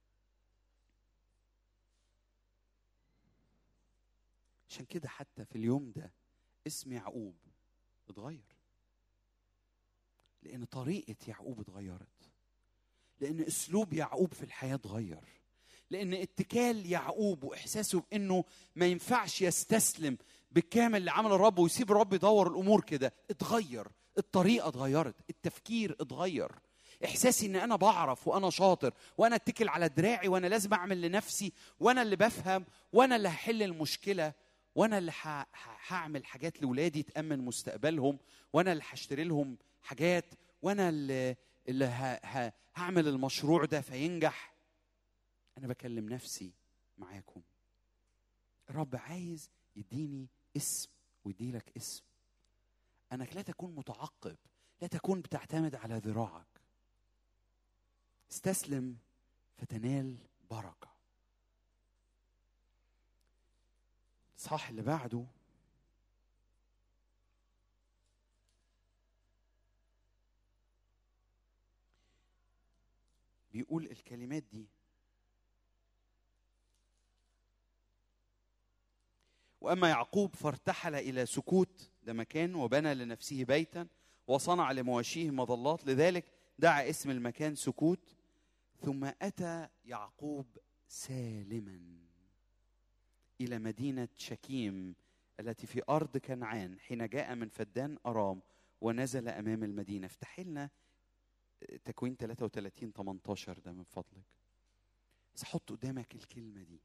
عشان كده حتى في اليوم ده اسم يعقوب اتغير، لأن طريقة يعقوب اتغيرت، لأن أسلوب يعقوب في الحياة اتغير، لأن اتكال يعقوب وإحساسه بأنه ما ينفعش يستسلم بالكامل لعمل الرب ويسيب الرب يدور الأمور كده اتغير. الطريقة اتغيرت، التفكير اتغير، إحساسي إن أنا بعرف وأنا شاطر وأنا اتكل على دراعي وأنا لازم أعمل لنفسي وأنا اللي بفهم وأنا اللي هحل المشكلة وأنا اللي هعمل حاجات لولادي تأمن مستقبلهم وأنا اللي هشتري لهم حاجات وأنا اللي, اللي هعمل المشروع ده فينجح. أنا بكلم نفسي معاكم. الرب عايز يديني اسم ويديلك اسم، أنك لا تكون متعقب، لا تكون بتعتمد على ذراعك. استسلم فتنال بركة. الصح اللي بعده بيقول الكلمات دي: وأما يعقوب فارتحل إلى سكوت، ده مكان، وبنى لنفسه بيتا وصنع لمواشيه مظلات، لذلك دعا اسم المكان سكوت. ثم أتى يعقوب سالما إلى مدينة شكيم التي في أرض كنعان، حين جاء من فدان أرام ونزل أمام المدينة. افتح لنا تكوين ثلاثة وثلاثين ثمانية عشر ده من فضلك. بس حط قدامك الكلمة دي،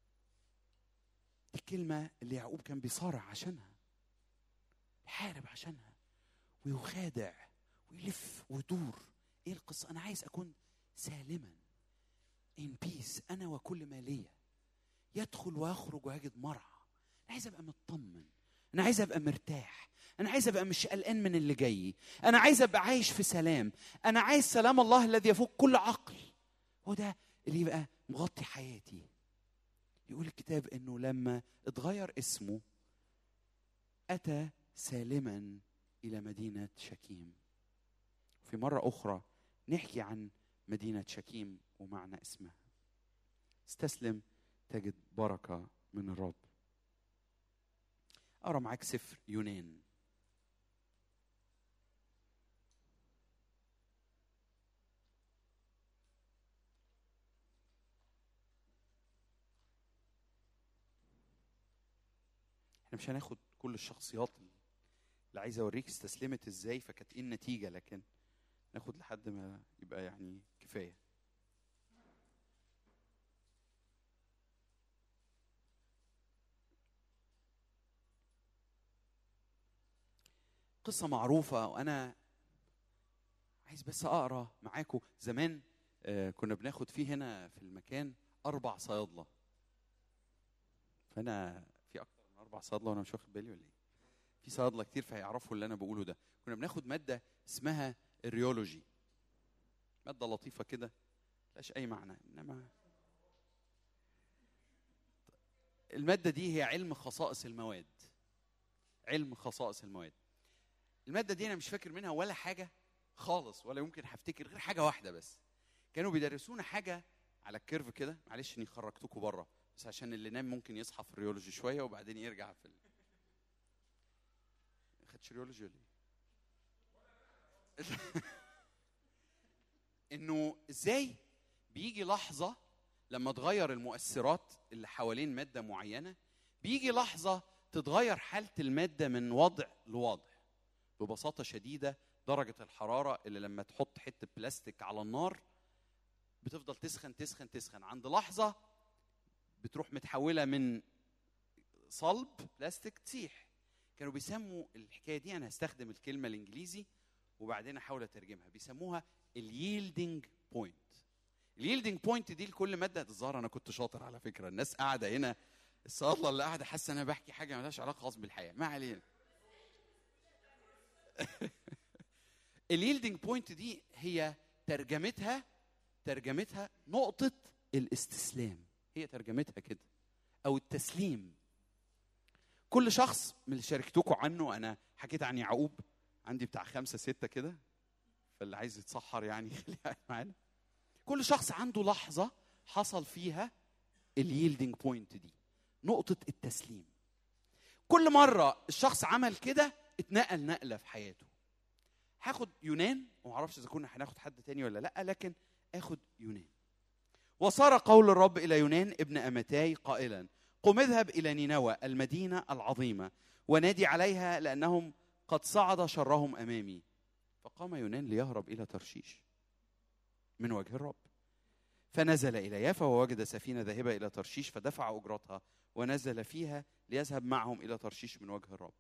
الكلمة اللي يعقوب كان بيصارع عشانها، يحارب عشانها ويخادع ويلف ويدور. ايه القصة؟ انا عايز اكون سالما in peace أنا وكل ما لي، يدخل ويخرج ويجد مرعى. أنا عايز أبقى مطمن، أنا عايز أبقى مرتاح، أنا عايز أبقى مش قلقان من اللي جاي، أنا عايز أبقى عايش في سلام، أنا عايز سلام الله الذي يفوق كل عقل. هو ده اللي يبقى مغطي حياتي. يقول الكتاب إنه لما اتغير اسمه أتى سالما إلى مدينة شكيم. في مرة أخرى نحكي عن مدينة شكيم ومعنى اسمها. استسلم تجد بركة من الرب. أقرأ معاك سفر يونان. احنا مش هناخد كل الشخصيات اللي عايز اوريك استسلمت ازاي فكانت ايه النتيجة، لكن ناخد لحد ما يبقى يعني كفاية. قصة معروفة، وأنا عايز بس أقرأ معاكم. زمان آه كنا بناخد فيه هنا في المكان أربع صيادلة، فأنا في أكتر من أربع صيادلة وأنا مش واخد بالي ولا إيه؟ في صيادلة كتير فهيعرفوا اللي أنا بقوله ده. كنا بناخد مادة اسمها الريولوجي، مادة لطيفة كده ملهاش أي معنى، إنما المادة دي هي علم خصائص المواد. علم خصائص المواد. المادة دي أنا مش فاكر منها ولا حاجة خالص، ولا يمكن هفتكر غير حاجة واحدة بس. كانوا بيدرسونا حاجة على الكيرف كده، معلش إني خرجتكم بره بس عشان اللي نام ممكن يصحى في الريولوجي شوية وبعدين يرجع في ال... خدش ريولوجي ولا إيه؟ إنه إزاي بيجي لحظة لما تغير المؤثرات اللي حوالين مادة معينة، بيجي لحظة تتغير حالة المادة من وضع لوضع. ببساطة شديدة درجة الحرارة اللي لما تحط حتة بلاستيك على النار بتفضل تسخن تسخن تسخن، عند لحظة بتروح متحولة من صلب بلاستيك تسيح. كانوا بيسموا الحكاية دي، أنا هستخدم الكلمة الإنجليزي وبعدين أحاول أترجمها، بيسموها الييلدينج بوينت. الييلدينج بوينت دي لكل مادة. الظاهر أنا كنت شاطر على فكرة، الناس قاعدة هنا الصيادلة اللي قاعدة حاسة أنا بحكي حاجة مالهاش علاقة خاص بالحياة، ما علينا. الييلدينج بوينت دي هي ترجمتها ترجمتها نقطة الاستسلام، هي ترجمتها كده، أو التسليم. كل شخص من اللي شاركتكم عنه، أنا حكيت عن يعقوب، عندي بتاع خمسة ستة كده، فاللي عايز يتسحر يعني خليها معانا. كل شخص عنده لحظة حصل فيها الييلدينج بوينت دي، نقطة التسليم. كل مرة الشخص عمل كده اتنقل نقلة في حياته. هاخد يونان، ومعرفش إذا كنا هناخد حد تاني ولا لأ، لكن آخد يونان. وصار قول الرب إلى يونان ابن أمتاي قائلا: قم اذهب إلى نينوى المدينة العظيمة ونادي عليها لأنهم قد صعد شرهم أمامي. فقام يونان ليهرب إلى ترشيش من وجه الرب، فنزل إلى يافا ووجد سفينة ذاهبة إلى ترشيش، فدفع أجرتها ونزل فيها ليذهب معهم إلى ترشيش من وجه الرب.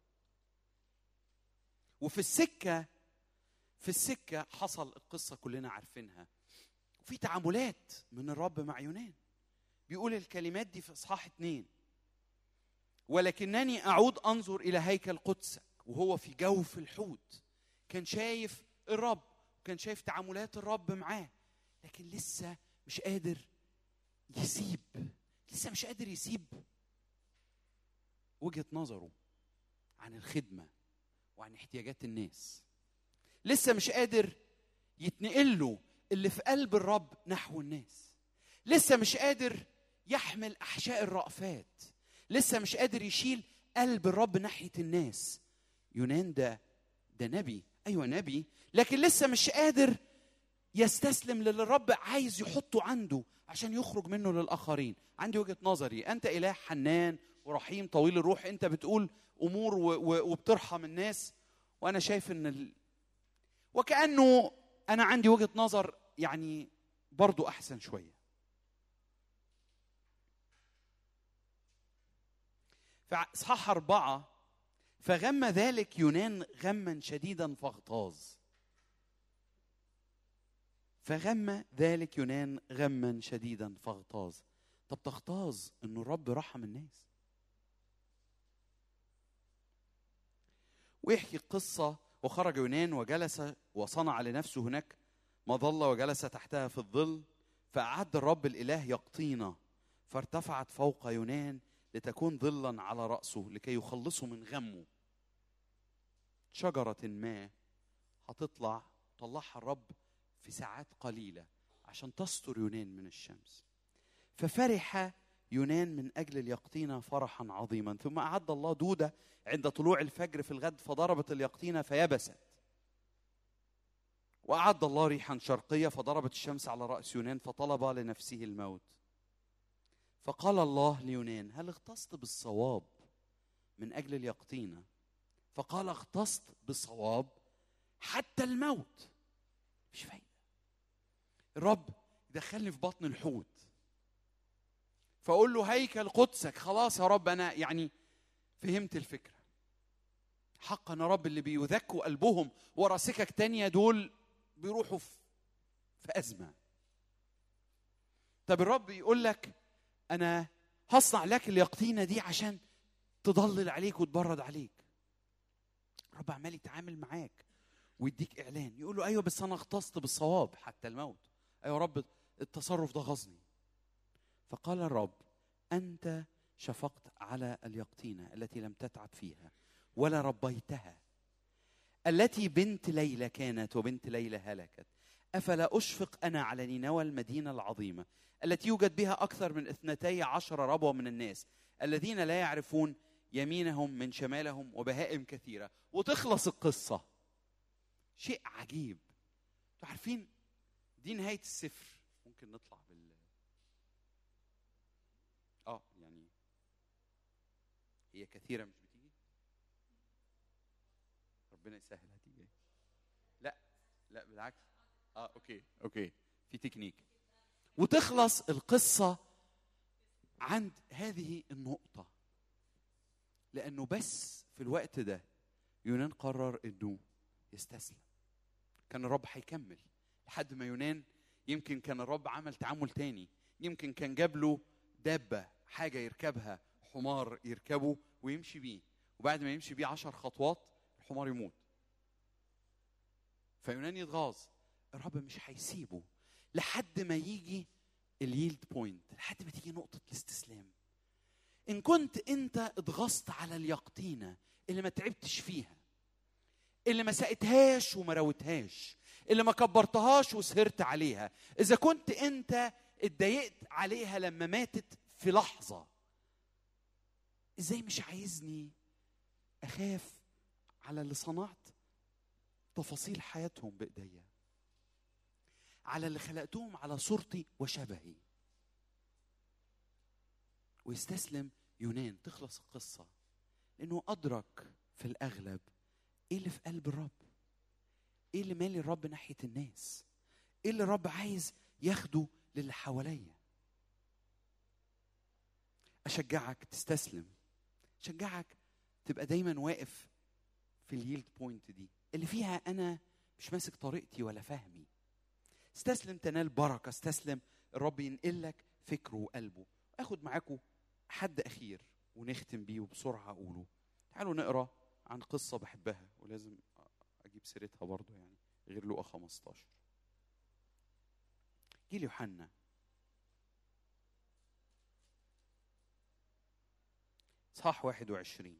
وفي السكة في السكة حصل القصة كلنا عارفينها، وفي تعاملات من الرب مع يونان. بيقول الكلمات دي في إصحاح اتنين: ولكنني أعود أنظر إلى هيكل قدسك. وهو في جوف الحوت كان شايف الرب، وكان شايف تعاملات الرب معاه، لكن لسه مش قادر يسيب لسه مش قادر يسيب وجهة نظره عن الخدمة وعن احتياجات الناس. لسه مش قادر يتنقل له اللي في قلب الرب نحو الناس. لسه مش قادر يحمل أحشاء الرأفات. لسه مش قادر يشيل قلب الرب ناحية الناس. يونان ده ده نبي، أيوة نبي، لكن لسه مش قادر يستسلم للي الرب عايز يحطه عنده عشان يخرج منه للآخرين. عندي وجهة نظري، أنت إله حنان ورحيم طويل الروح، أنت بتقول أمور وبترحم الناس، وأنا شايف إن ال... وكأنه أنا عندي وجهة نظر يعني برضو أحسن شوية. فإصحاح أربعة: فغم ذلك يونان غما شديدا فاغتاظ. فغم ذلك يونان غما شديدا فاغتاظ. طب تغتاظ انه الرب رحم الناس. ويحكي القصة: وخرج يونان وجلس وصنع لنفسه هناك مظلة وجلس تحتها في الظل، فأعد الرب الإله يقطينة فارتفعت فوق يونان لتكون ظلا على رأسه لكي يخلصه من غمه. شجرة ما هتطلع طلعها الرب في ساعات قليلة عشان تستر يونان من الشمس. ففرح يونان من أجل اليقطينة فرحا عظيما. ثم أعد الله دودة عند طلوع الفجر في الغد فضربت اليقطينة فيبست. وأعد الله ريحا شرقية فضربت الشمس على رأس يونان فطلب لنفسه الموت. فقال الله ليونان: هل اغتصت بالصواب من أجل اليقطينة؟ فقال: اغتصت بالصواب حتى الموت. مش فايدة. الرب دخلني في بطن الحوت فأقول له: هيكل قدسك. خلاص يا رب أنا يعني فهمت الفكرة. حقا يا رب اللي بيذكوا قلبهم ورا سكك تانية دول بيروحوا في أزمة. طب الرب يقول لك: أنا هصنع لك اليقطينة دي عشان تضلل عليك وتبرد عليك. الرب عمال يتعامل معاك ويديك إعلان. يقول له: أيوة بس أنا اغتصت بالصواب حتى الموت. أيوة رب التصرف ده غصني. فقال الرب: أنت شفقت على اليقطينة التي لم تتعب فيها ولا ربيتها، التي بنت ليلى كانت وبنت ليلى هلكت. أفلا أشفق أنا على نينوى المدينة العظيمة التي يوجد بها أكثر من اثنتي عشر ربوة من الناس الذين لا يعرفون يمينهم من شمالهم وبهائم كثيرة. وتخلص القصة. شيء عجيب. انتوا عارفين دي نهاية السفر. ممكن نطلع بال اه يعني هي كثيرة مش بتيجي. ربنا يسهل. هتيجي. لا لا بالعكس. اه اوكي اوكي في تكنيك. وتخلص القصة عند هذه النقطة. لأنه بس في الوقت ده يونان قرر إنه يستسلم. كان الرب هيكمل لحد ما يونان يمكن كان الرب عمل تعامل تاني. يمكن كان جاب له دابة حاجة يركبها، حمار يركبه ويمشي بيه، وبعد ما يمشي بيه عشر خطوات الحمار يموت فيونان يتغاظ. الرب مش هيسيبه لحد ما يجي اليلد بوينت، لحد ما تيجي نقطة الاستسلام. إن كنت أنت اتغصت على اليقطينة اللي ما تعبتش فيها، اللي ما سقتهاش وما روتهاش، اللي ما كبرتهاش وسهرت عليها، إذا كنت أنت اتضايقت عليها لما ماتت في لحظة، إزاي مش عايزني أخاف على اللي صنعت تفاصيل حياتهم بإيديا، على اللي خلقتهم على صورتي وشبهي؟ ويستسلم يونان. تخلص القصة لأنه أدرك في الأغلب إيه اللي في قلب الرب، إيه اللي مالي الرب ناحية الناس، إيه اللي الرب عايز ياخده للي حواليا. أشجعك تستسلم. أشجعك تبقى دايما واقف في اليلد بوينت دي اللي فيها أنا مش ماسك طريقتي ولا فهمي. استسلم تنال بركة. استسلم الرب ينقلك فكره وقلبه. أخد معاكم حد أخير ونختم بيه وبسرعة أقوله. تعالوا نقرأ عن قصة بحبها ولازم أجيب سيرتها برضو، يعني غير لوقا خمستاشر. جيل يوحنا صح واحد وعشرين.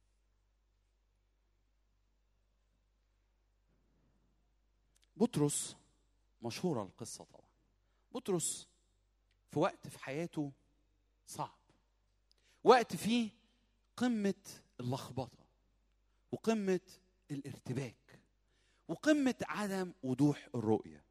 بطرس، مشهورة القصة طبعا. بطرس في وقت في حياته صعب، وقت فيه قمة اللخبطة وقمة الارتباك وقمة عدم وضوح الرؤية،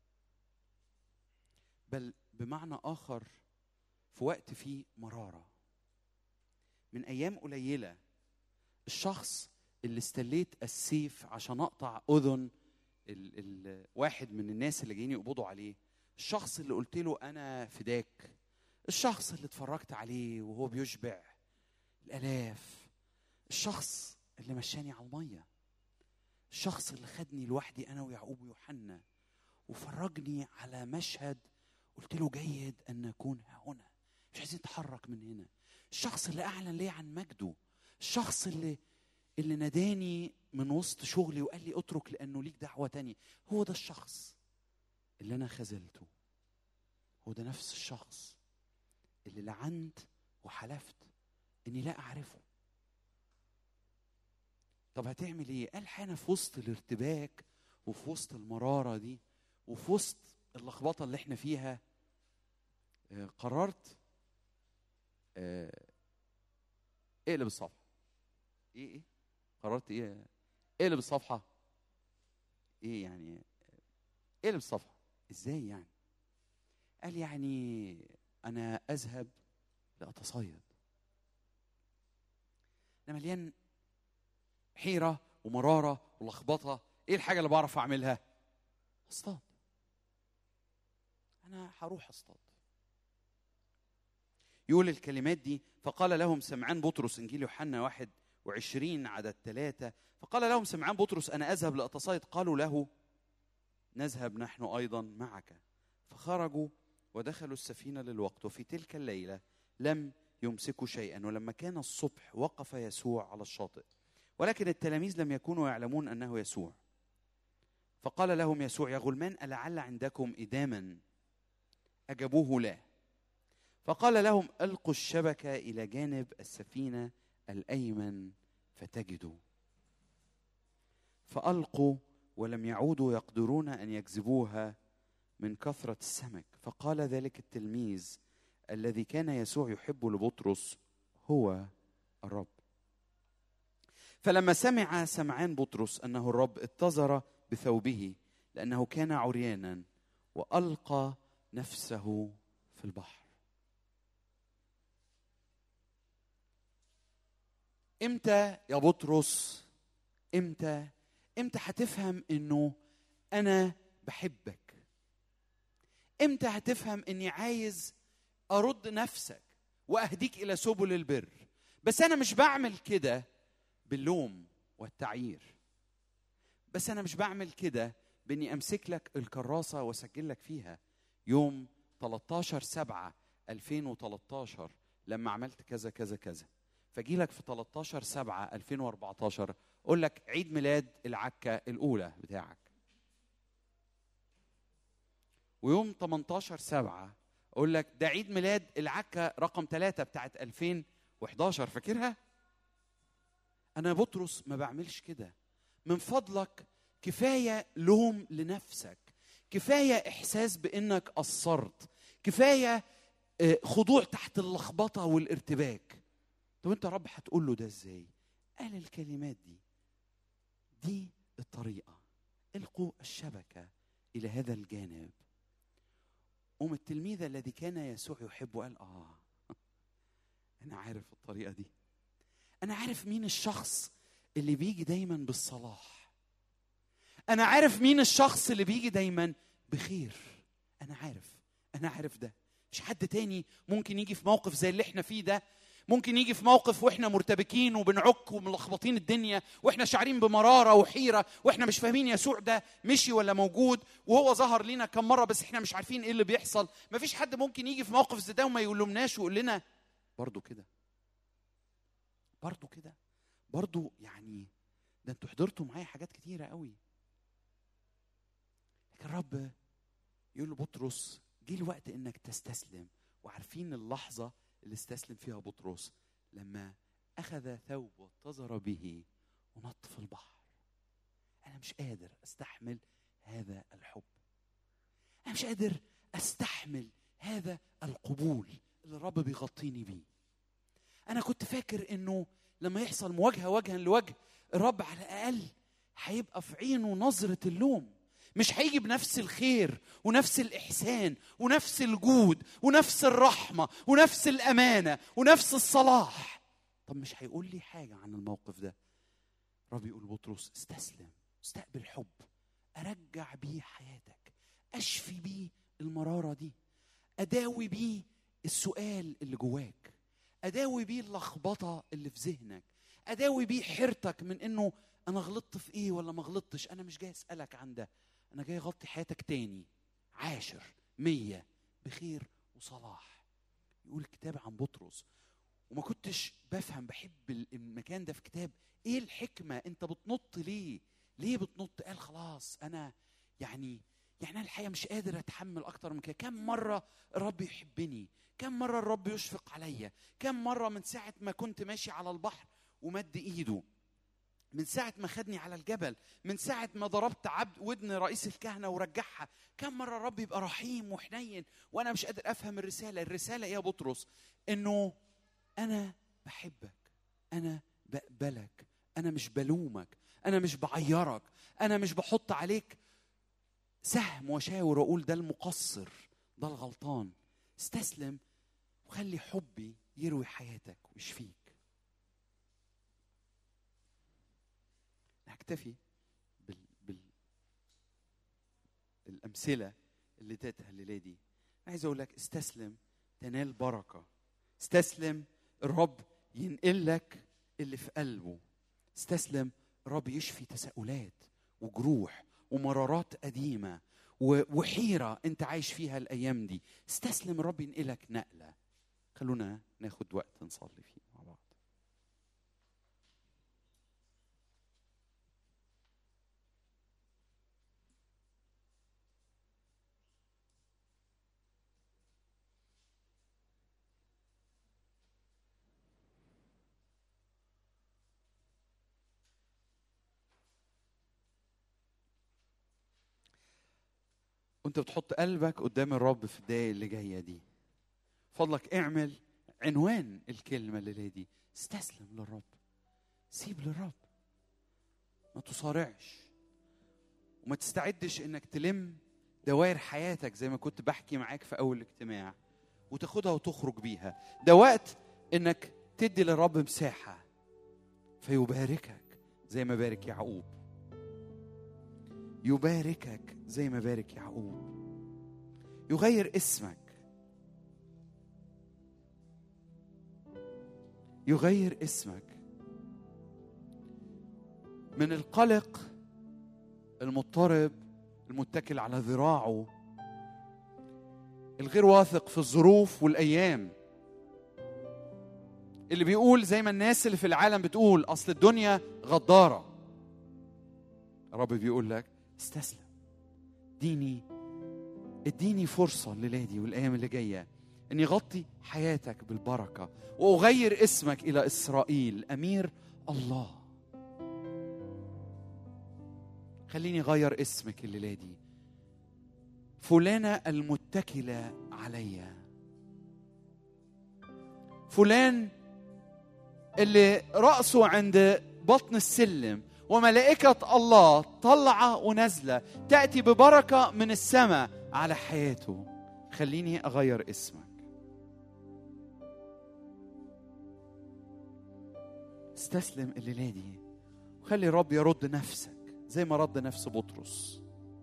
بل بمعنى آخر في وقت فيه مرارة. من أيام قليلة الشخص اللي استليت السيف عشان أقطع أذن ال ال واحد من الناس اللي جايين يقبضوا عليه، الشخص اللي قلت له أنا فداك، الشخص اللي اتفرجت عليه وهو بيشبع الآلاف، الشخص اللي مشاني على المية، الشخص اللي خدني لوحدي أنا ويعقوب ويوحنا وفرجني على مشهد، قلت له جيد ان نكون هنا، مش عايزين نتحرك من هنا. الشخص اللي اعلن لي عن مجده، الشخص اللي اللي ناداني من وسط شغلي وقال لي اترك لانه ليك دعوه تانية، هو ده الشخص اللي انا خذلته. هو ده نفس الشخص اللي لعنت وحلفت اني لا اعرفه. طب هتعمل ايه؟ قال انا في وسط الارتباك وفي وسط المراره دي وفي وسط اللخبطه اللي احنا فيها، آه قررت آه اقلب الصفحه. ايه ايه قررت ايه؟ اقلب الصفحه. ايه يعني اقلب الصفحه؟ ازاي يعني؟ قال يعني انا اذهب لاتصيد. انا مليان حيره ومراره ولخبطه. ايه الحاجه اللي بعرف اعملها؟ اصطاد. انا هروح اصطاد. يقول الكلمات دي: فقال لهم سمعان بطرس، انجيل يوحنا واحد وعشرين عدد ثلاثة، فقال لهم سمعان بطرس انا اذهب لاتصيد. قالوا له نذهب نحن ايضا معك. فخرجوا ودخلوا السفينه للوقت، وفي تلك الليله لم يمسكوا شيئا. ولما كان الصبح وقف يسوع على الشاطئ، ولكن التلاميذ لم يكونوا يعلمون انه يسوع. فقال لهم يسوع: يا غلمان ألعل عندكم إداما؟ أجابوه لا. فقال لهم: ألقوا الشبكة إلى جانب السفينة الأيمن فتجدوا. فألقوا ولم يعودوا يقدرون أن يجذبوها من كثرة السمك. فقال ذلك التلميذ الذي كان يسوع يحب لبطرس: هو الرب. فلما سمع سمعان بطرس أنه الرب اتزر بثوبه لأنه كان عريانا وألقى نفسه في البحر. امتى يا بطرس؟ امتى امتى هتفهم انه انا بحبك؟ امتى هتفهم اني عايز ارد نفسك واهديك الى سبل البر؟ بس انا مش بعمل كده باللوم والتعيير، بس انا مش بعمل كده باني امسك لك الكراسه واسجل لك فيها يوم ثلاثة عشر سبعة ألفين وثلاثة عشر لما عملت كذا كذا كذا، فاجي لك في ثلاثة عشر سبعة ألفين وأربعة عشر اقول لك عيد ميلاد العكه الاولى بتاعك. ويوم ثمانية عشر سبعة اقول لك ده عيد ميلاد العكه رقم ثلاثة بتاعت ألفين وأحد عشر، فاكرها؟ انا بطرس ما بعملش كده. من فضلك كفايه لوم لنفسك، كفايه احساس بانك قصرت، كفايه خضوع تحت اللخبطه والارتباك. طب انت يا رب هتقول له ده ازاي؟ قال الكلمات دي، دي الطريقه: القوا الشبكه الى هذا الجانب. قوم التلميذ الذي كان يسوع يحبه قال: اه انا عارف الطريقه دي، انا عارف مين الشخص اللي بيجي دايما بالصلاح، انا عارف مين الشخص اللي بيجي دايما بخير. انا عارف انا عارف ده. مش حد تاني ممكن يجي في موقف زي اللي احنا فيه ده. ممكن يجي في موقف واحنا مرتبكين وبنعك وملخبطين الدنيا واحنا شاعرين بمراره وحيره واحنا مش فاهمين يسوع ده مشي ولا موجود، وهو ظهر لنا كم مره بس احنا مش عارفين ايه اللي بيحصل. مفيش حد ممكن يجي في موقف زي ده وما يقولناش ويقول لنا برضو كده برضو كده برضو يعني ده انتوا حضرتوا معايا حاجات كتيره قوي. لكن الرب يقول له بطرس جه الوقت انك تستسلم. وعارفين اللحظه اللي استسلم فيها بطرس؟ لما اخذ ثوب واتزر به ونط في البحر. انا مش قادر استحمل هذا الحب، انا مش قادر استحمل هذا القبول اللي الرب بيغطيني بيه. انا كنت فاكر انه لما يحصل مواجهه وجها لوجه الرب على الاقل هيبقى في عينه نظره اللوم، مش هيجي بنفس الخير ونفس الإحسان ونفس الجود ونفس الرحمة ونفس الأمانة ونفس الصلاح. طب مش هيقول لي حاجة عن الموقف ده. ربي يقول بطرس استسلم، استقبل حب، أرجع بيه حياتك، أشفي بيه المرارة دي، أداوي بيه السؤال اللي جواك، أداوي بيه اللخبطة اللي في ذهنك، أداوي بيه حيرتك من إنه أنا غلطت في إيه ولا ما غلطتش. أنا مش جاي أسألك عن ده، أنا جاي أغطي حياتك تاني، عاشر مية بخير وصلاح. يقول الكتاب عن بطرس، وما كنتش بفهم، بحب المكان ده في كتاب. ايه الحكمة؟ انت بتنط ليه؟ ليه بتنط؟ قال خلاص انا يعني يعني انا الحقيقة مش قادر اتحمل اكتر من كده. كم مرة الرب يحبني، كم مرة الرب يشفق عليا، كم مرة من ساعة ما كنت ماشي على البحر ومد ايده، من ساعة ما خدني على الجبل، من ساعة ما ضربت عبد ودن رئيس الكهنة ورجعها. كم مرة الرب يبقى رحيم وحنين وانا مش قادر افهم الرسالة. الرسالة ايه يا بطرس؟ انه انا بحبك، انا بقبلك، انا مش بلومك، انا مش بعيرك، انا مش بحط عليك سهم وشاور واقول ده المقصر ده الغلطان. استسلم وخلي حبي يروي حياتك ويشفيك. نكتفي بال... بال... الأمثلة اللي اديتها الليلة دي. عايز أقول لك استسلم تنال بركة. استسلم الرب ينقل لك اللي في قلبه. استسلم الرب يشفي تساؤلات وجروح ومرارات قديمة وحيرة أنت عايش فيها الأيام دي. استسلم الرب ينقلك نقلة. خلونا ناخد وقت نصلي فيه مع بعض. وانت بتحط قلبك قدام الرب في الدقايق اللي جايه دي، فضلك اعمل عنوان الكلمه الليله دي: استسلم للرب. سيب للرب، ما تصارعش وما تستعدش انك تلم دوائر حياتك زي ما كنت بحكي معاك في اول الاجتماع وتاخدها وتخرج بيها. ده وقت انك تدي للرب مساحه فيباركك زي ما بارك يعقوب. يباركك زي ما بارك يعقوب. يغير اسمك، يغير اسمك من القلق المضطرب المتكل على ذراعه الغير واثق في الظروف والأيام، اللي بيقول زي ما الناس اللي في العالم بتقول أصل الدنيا غدارة. الرب بيقول لك استسلم. اديني اديني فرصة الليلة دي والأيام اللي جاية أن يغطي حياتك بالبركة وأغير اسمك إلى إسرائيل أمير الله. خليني أغير اسمك الليلة دي فلانة المتكلة عليا، فلان اللي رأسه عند بطن السلم وملائكة الله طلعة ونزلة تأتي ببركة من السماء على حياته. خليني أغير اسمك. استسلم الليلة دي وخلي الرب يرد نفسك زي ما رد نفس بطرس.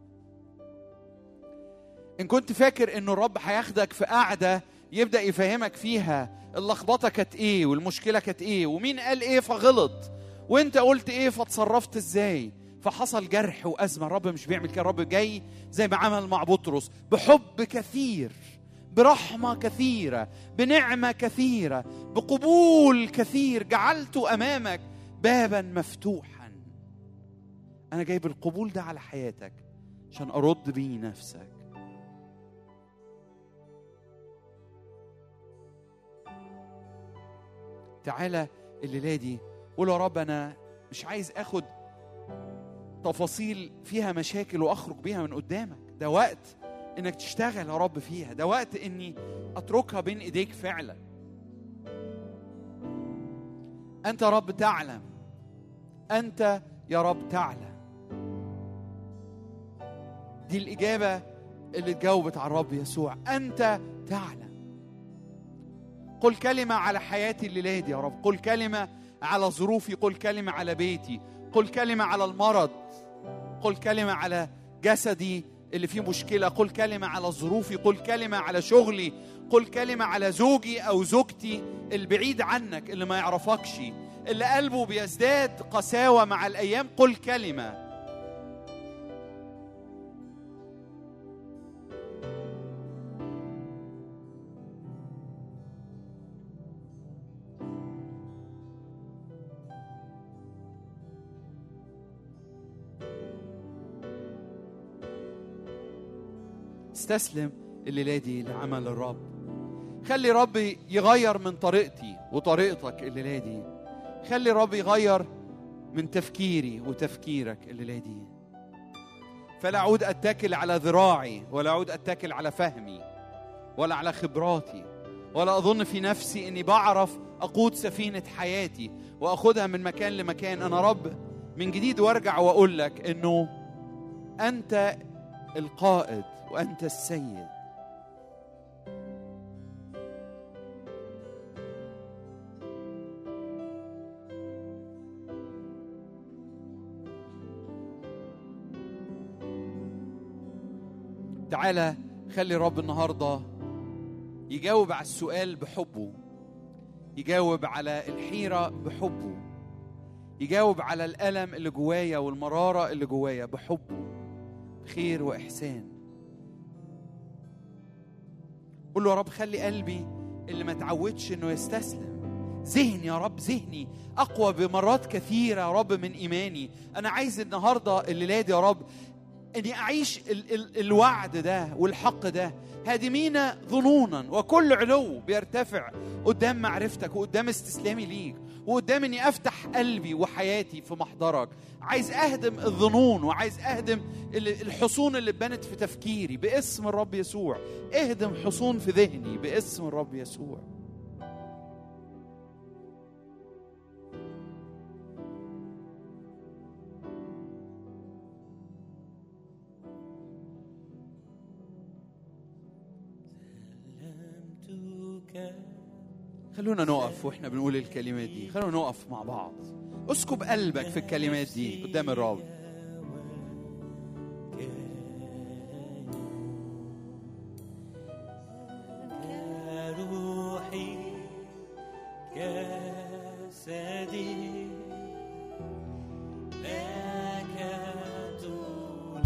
إن كنت فاكر إنه الرب هياخدك في قعدة يبدأ يفهمك فيها اللخبطة كانت إيه والمشكلة كانت إيه ومين قال إيه فغلط وإنت قلت إيه فتصرفت إزاي فحصل جرح وأزمة، الرب مش بيعمل كده. الرب جاي زي ما عمل مع بطرس بحب كثير، برحمة كثيرة، بنعمة كثيرة، بقبول كثير جعلته أمامك بابا مفتوحا. أنا جايب القبول ده على حياتك عشان أرد بيه نفسك. تعالى الليلة دي قول يا رب أنا مش عايز أخد تفاصيل فيها مشاكل وأخرج بيها من قدامك. ده وقت إنك تشتغل يا رب فيها، ده وقت إني أتركها بين إيديك فعلا. أنت يا رب تعلم، أنت يا رب تعلم. دي الإجابة اللي تجاوبت على الرب يسوع، أنت تعلم. قل كلمة على حياتي الليلة دي يا رب، قل كلمة على ظروفي، قل كلمة على بيتي، قل كلمة على المرض، قل كلمة على جسدي اللي فيه مشكلة، قل كلمة على ظروفي، قل كلمة على شغلي، قل كلمة على زوجي أو زوجتي البعيد عنك اللي ما يعرفكش، اللي قلبه بيزداد قساوة مع الأيام. قل كلمة استسلم الليلة دي لعمل الرب. خلي ربي يغير من طريقتي وطريقتك الليلة دي. خلي ربي يغير من تفكيري وتفكيرك الليلة دي. فلا أعود أتكل على ذراعي، ولا أعود أتكل على فهمي، ولا على خبراتي، ولا أظن في نفسي أني بعرف أقود سفينة حياتي وأخذها من مكان لمكان. أنا رب من جديد وارجع وأقول لك أنه أنت القائد وأنت السيد. تعالى خلي رب النهاردة يجاوب على السؤال بحبه، يجاوب على الحيرة بحبه، يجاوب على الألم اللي جوايا والمرارة اللي جوايا بحبه، خير وإحسان. قل له يا رب خلي قلبي اللي ما تعودش إنه يستسلم، ذهني يا رب، ذهني أقوى بمرات كثيرة يا رب من إيماني. أنا عايز النهاردة الليلة دي يا رب أني أعيش ال- ال- الوعد ده والحق ده، هادمين ظنونا وكل علو بيرتفع قدام معرفتك وقدام استسلامي ليك وقدام أني أفتح قلبي وحياتي في محضرك. عايز أهدم الظنون وعايز أهدم الحصون اللي بنت في تفكيري باسم الرب يسوع. اهدم حصون في ذهني باسم الرب يسوع. خلونا نقف واحنا بنقول الكلمات دي، خلونا نقف مع بعض. اسكب قلبك في الكلمات دي قدام الرب. روحي جسدي لك طول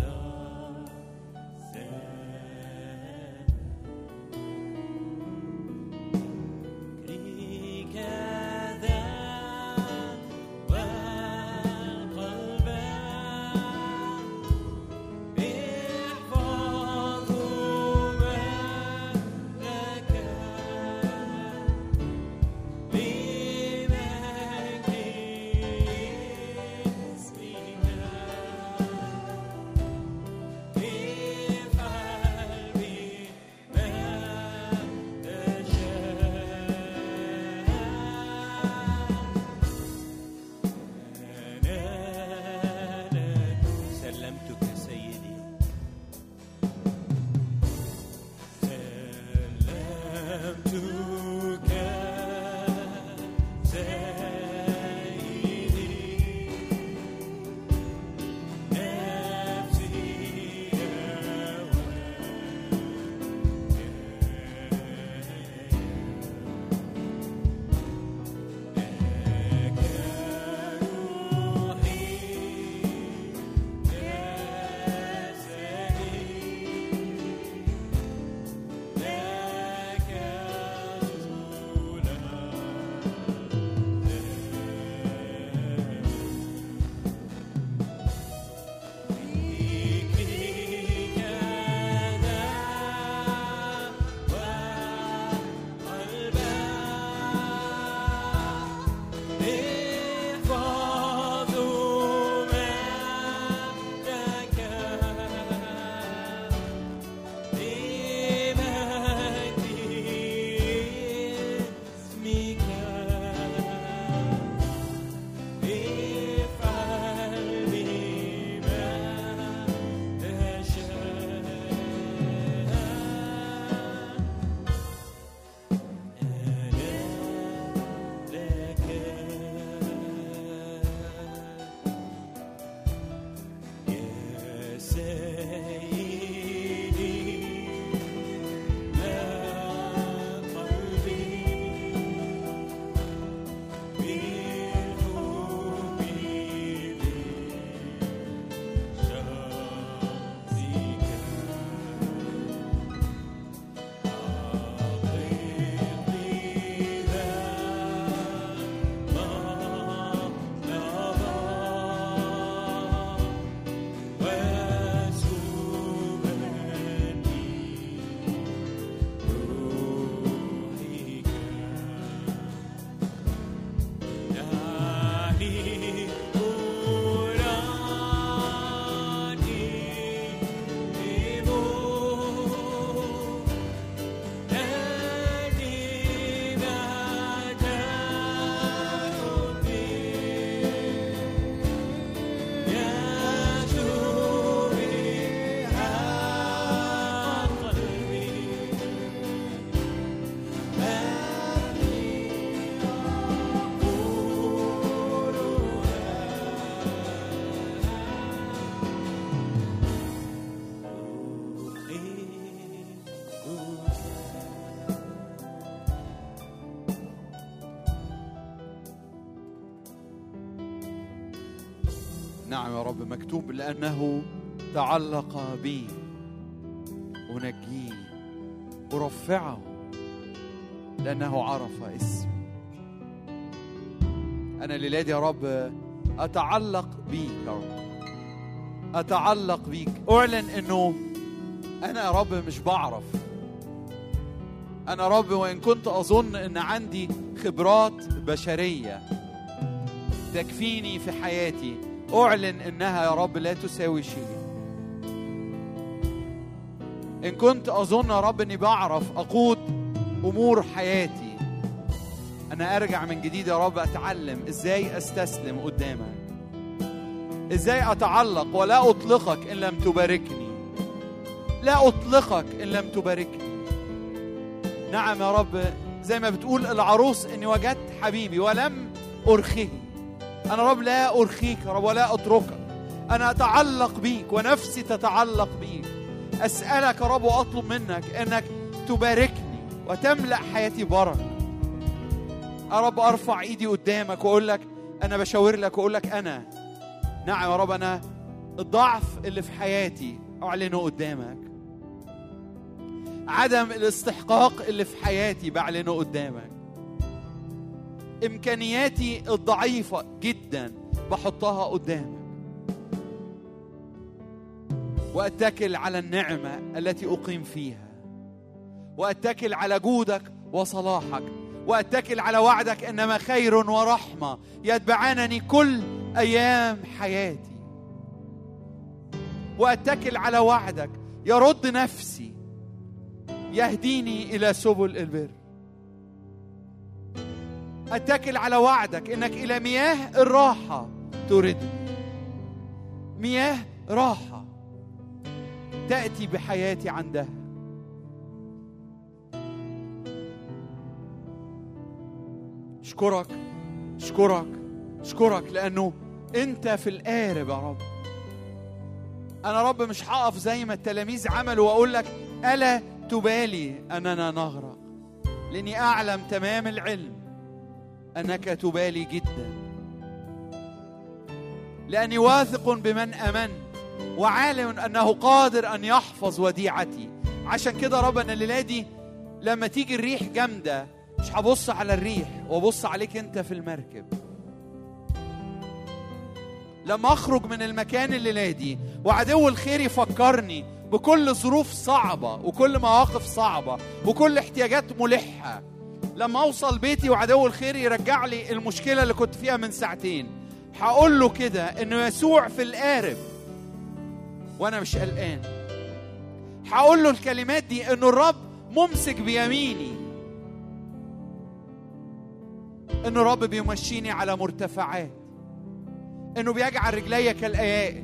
ذكرك ذا والقلب نعم يا رب، مكتوب لأنه تعلق بي أنجيه أرفعه لأنه عرف اسمي. أنا ليلادي يا رب أتعلق بيك يا رب، أتعلق بيك، أعلن أنه أنا يا رب مش بعرف. أنا رب وإن كنت أظن أن عندي خبرات بشرية تكفيني في حياتي، أعلن أنها يا رب لا تساوي شيء. إن كنت أظن يا رب أني بعرف أقود أمور حياتي، أنا أرجع من جديد يا رب أتعلم إزاي أستسلم قدامك، إزاي أتعلق ولا أطلقك إن لم تباركني، لا أطلقك إن لم تباركني. نعم يا رب، زي ما بتقول العروس إني وجدت حبيبي ولم أرخيه. أنا رب لا أرخيك يا رب ولا أتركك، أنا أتعلق بيك ونفسي تتعلق بيك. أسألك يا رب وأطلب منك إنك تباركني وتملأ حياتي بركة. يا رب أرفع إيدي قدامك وأقول لك أنا بشاور لك وأقول لك أنا، نعم يا رب، أنا الضعف اللي في حياتي أعلنه قدامك، عدم الاستحقاق اللي في حياتي بعلنه قدامك، إمكانياتي الضعيفة جدا بحطها قدامك، وأتكل على النعمة التي أقيم فيها، وأتكل على جودك وصلاحك، وأتكل على وعدك إنما خير ورحمة يتبعانني كل أيام حياتي، وأتكل على وعدك يرد نفسي، يهديني إلى سبل البر. أتكل على وعدك إنك إلى مياه الراحة تردني، مياه راحة تأتي بحياتي عندها. أشكرك أشكرك أشكرك لأنه أنت في القارب يا رب. أنا رب مش هقف زي ما التلاميذ عملوا وأقول لك ألا تبالي أننا نغرق، لأني أعلم تمام العلم أنك تبالي جدا، لأني واثق بمن أمنت وعالم أنه قادر أن يحفظ وديعتي. عشان كده رب أنا الليلة دي لما تيجي الريح جامدة مش هبص على الريح وابص عليك أنت في المركب. لما أخرج من المكان الليلة دي وعدو الخير يفكرني بكل ظروف صعبة وكل مواقف صعبة وكل احتياجات ملحة، لما أوصل بيتي وعدو الخير يرجع لي المشكلة اللي كنت فيها من ساعتين، هقول له كده إنه يسوع في القارب وأنا مش قلقان. هقول له الكلمات دي إنه الرب ممسك بيميني، إنه الرب بيمشيني على مرتفعات، إنه بيجعل رجلي كالأيائل،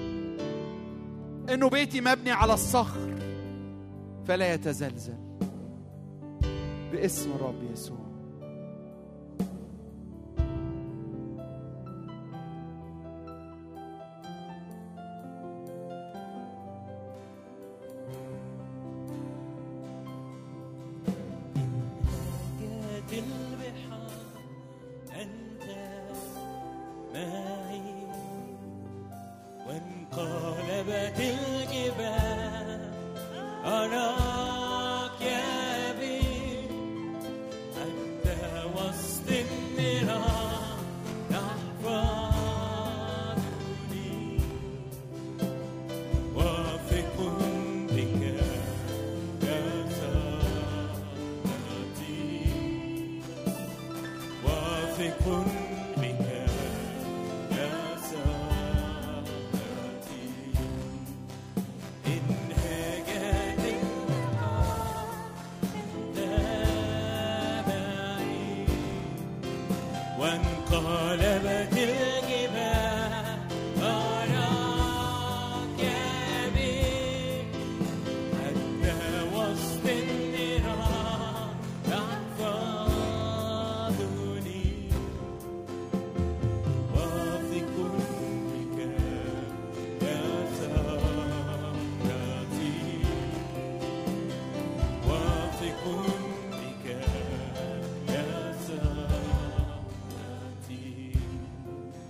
إنه بيتي مبني على الصخر فلا يتزلزل، باسم الرب يسوع. وانقلبت الجبال أراك يا أبي، حتى وسط النيران تحفظني، واثق بك يا سادتي، واثق بك يا سادتي. وانقلبت الجبال أراك يا أبي، حتى وسط النيران تحفظني، واثق بك يا سادتي، واثق بك يا سادتي.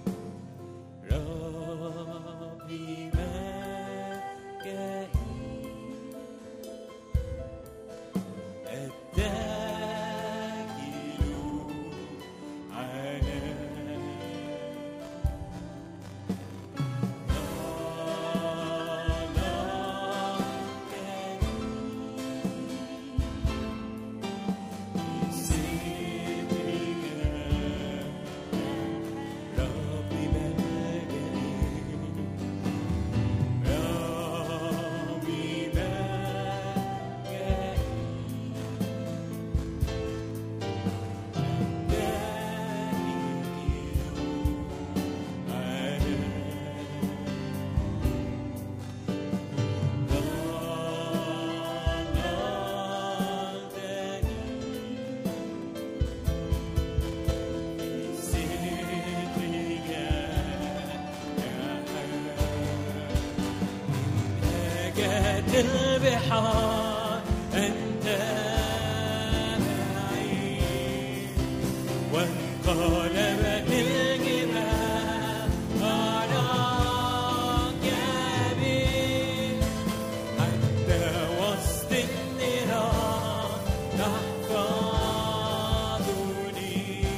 هاجت البحار أنت معي، وانقلبت الجبال أراك بي، حتى وسط النيران تحفظني،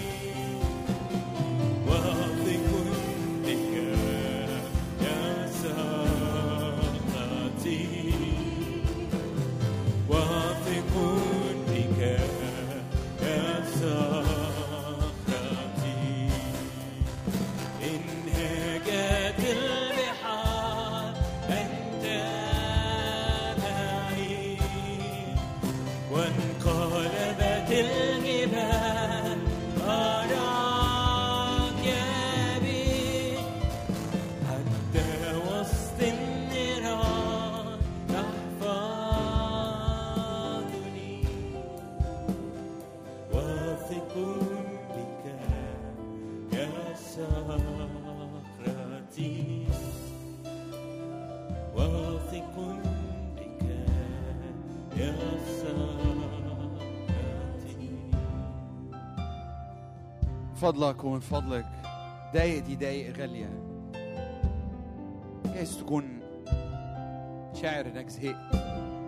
واثق بك يا ساقتي، واثق بك يا ساقتي، إن هاجت البحار أنت معي، وانقلبت الجبال أراك بي، حتى وسط النيران تحفظني، واثق بك يا صخرتي، واثق بك يا صخرتي. فضلك ومن فضلك دقايق دي دقايق غالية. جايز تكون شاعر انك زهقت،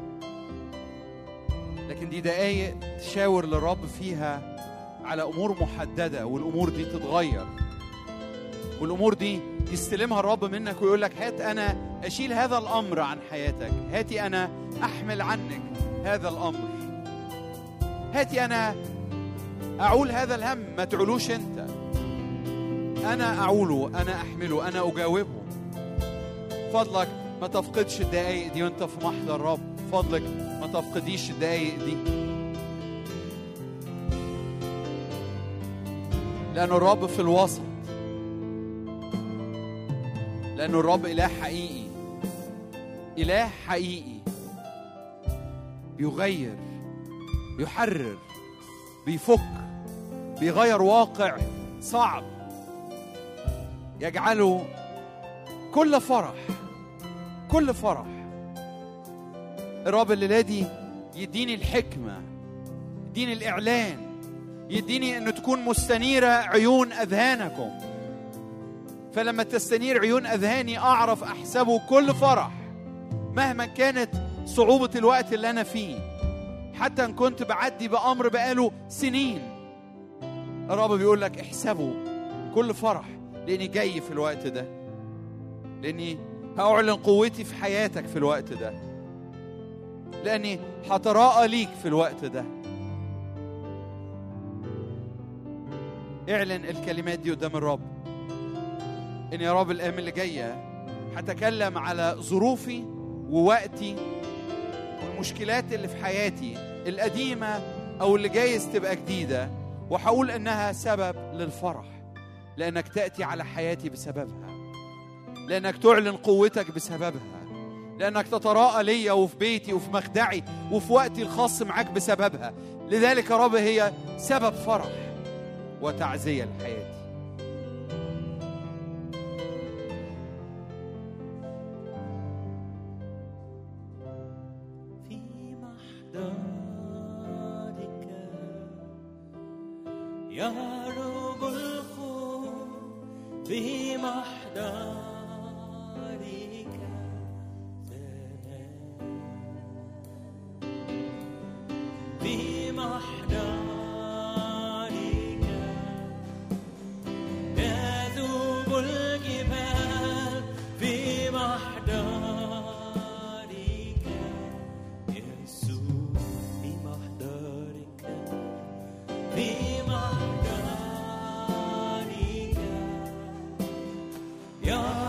لكن دي دقايق تشاور للرب فيها على امور محددة، والامور دي تتغير، والامور دي يستلمها الرب منك ويقول لك هات انا اشيل هذا الامر عن حياتك، هاتي انا احمل عنك هذا الامر، هاتي انا اعول هذا الهم، ما تعولوش انت، انا اعوله، انا احمله، انا اجاوبه. فضلك ما تفقدش الدقايق دي وانت في محضر الرب، فضلك ما تفقديش الدقايق دي، لأن الرب في الوسط، لأن الرب إله حقيقي، إله حقيقي بيغير، بيحرر، بيفك، بيغير واقع صعب، يجعله كل فرح، كل فرح. الرب الليلة دي يديني الحكمة، يديني الإعلان، يديني أنه تكون مستنيرة عيون أذهانكم، فلما تستنير عيون أذهاني أعرف أحسبه كل فرح مهما كانت صعوبة الوقت اللي أنا فيه، حتى إن كنت بعدي بأمر بقاله سنين. الرب بيقول لك احسبه كل فرح، لأني جاي في الوقت ده، لأني هأعلن قوتي في حياتك في الوقت ده، لأني هتراءى ليك في الوقت ده. اعلن الكلمات دي قدام الرب، إن يا رب الأيام اللي جاية هتكلم على ظروفي ووقتي والمشكلات اللي في حياتي القديمة أو اللي جايز تبقى جديدة، وهقول إنها سبب للفرح، لأنك تأتي على حياتي بسببها، لأنك تعلن قوتك بسببها، لأنك تتراءى لي وفي بيتي وفي مخدعي وفي وقتي الخاص معاك بسببها. لذلك يا رب هي سبب فرح وتعزية لحياتي. في محضرك يا رب الخوف، في محضرك في محضرك تذوب الجبال، في محضرك يسوع، في محضرك في محضرك يا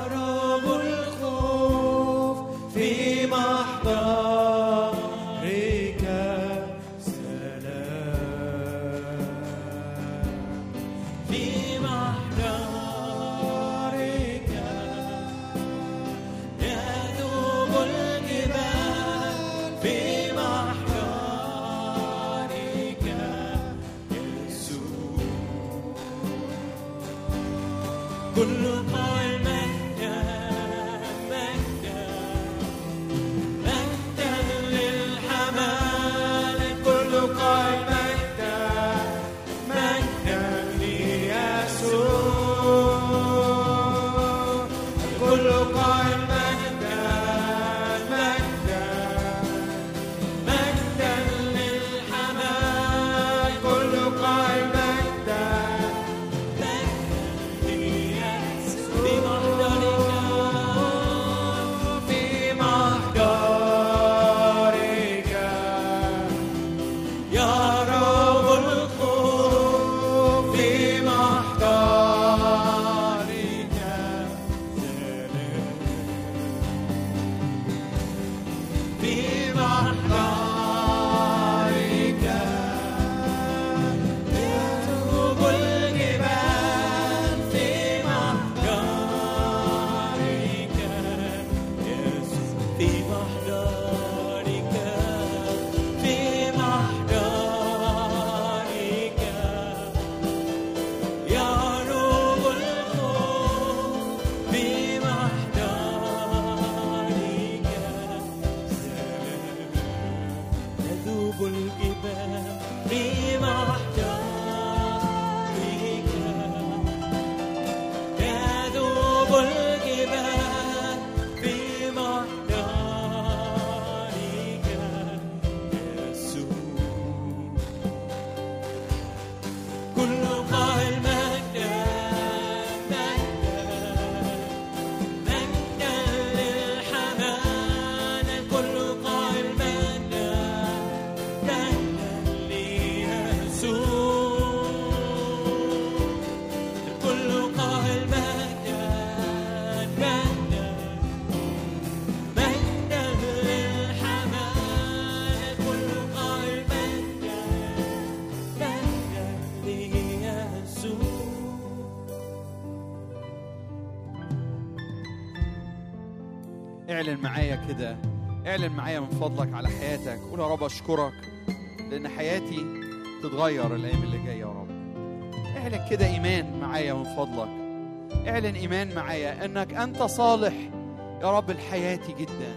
اعلن معايا كده، اعلن معايا من فضلك على حياتك. قول يا رب أشكرك لأن حياتي تتغير الأيام اللي جاية يا رب. اعلن كده إيمان معايا من فضلك، اعلن إيمان معايا أنك أنت صالح يا رب لحياتي جدا،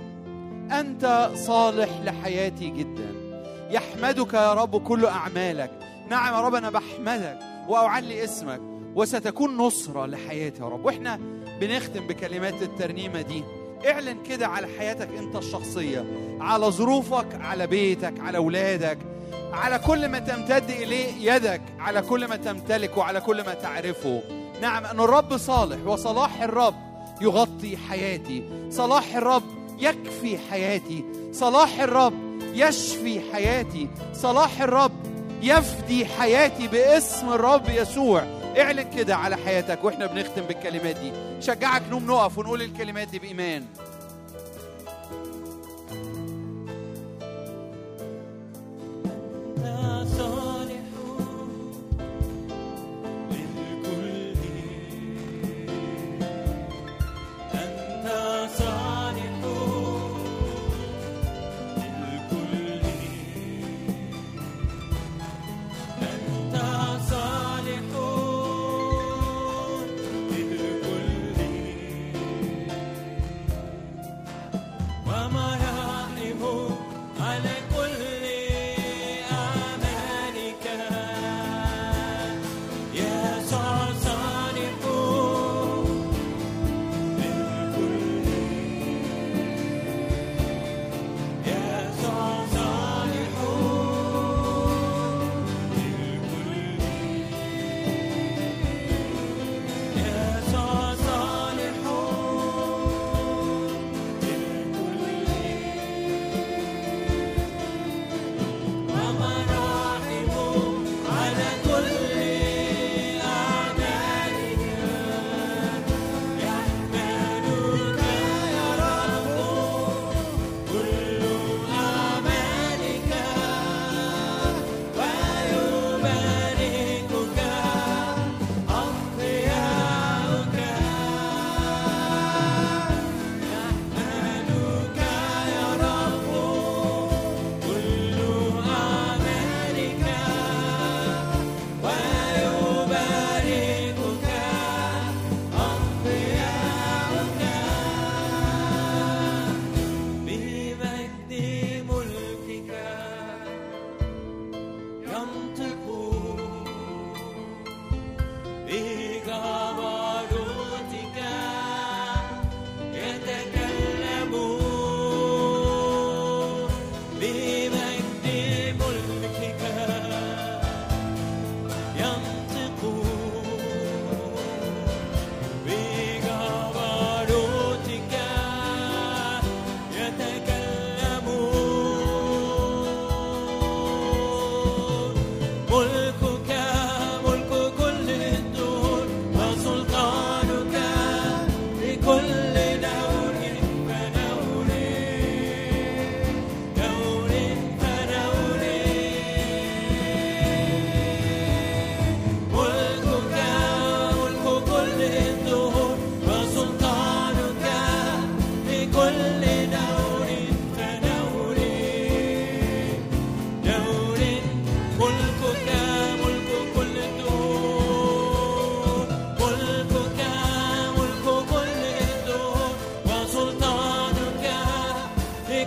أنت صالح لحياتي جدا. يحمدك يا رب كل أعمالك. نعم يا رب أنا بحمدك وأعلي اسمك، وستكون نصرة لحياتي يا رب. وإحنا بنختم بكلمات الترنيمة دي، اعلن كده على حياتك انت الشخصية، على ظروفك، على بيتك، على أولادك، على كل ما تمتد إليه يدك، على كل ما تمتلك وعلى كل ما تعرفه. نعم أن الرب صالح، وصلاح الرب يغطي حياتي، صلاح الرب يكفي حياتي، صلاح الرب يشفي حياتي، صلاح الرب يفدي حياتي باسم الرب يسوع. اعلن كده على حياتك واحنا بنختم بالكلمات دي. شجعك نوم نقف ونقول الكلمات دي بإيمان.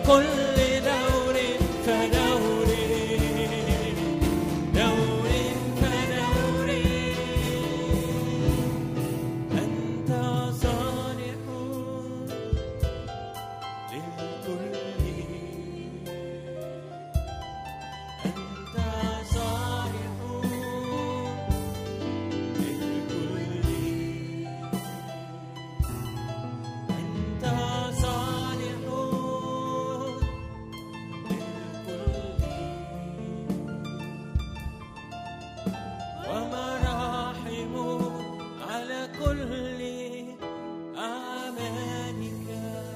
كل دور فدور دور فدور أنت صالح للكل أنت صالح للكل أنت صالح للكل ومراحم على كل أعمالك.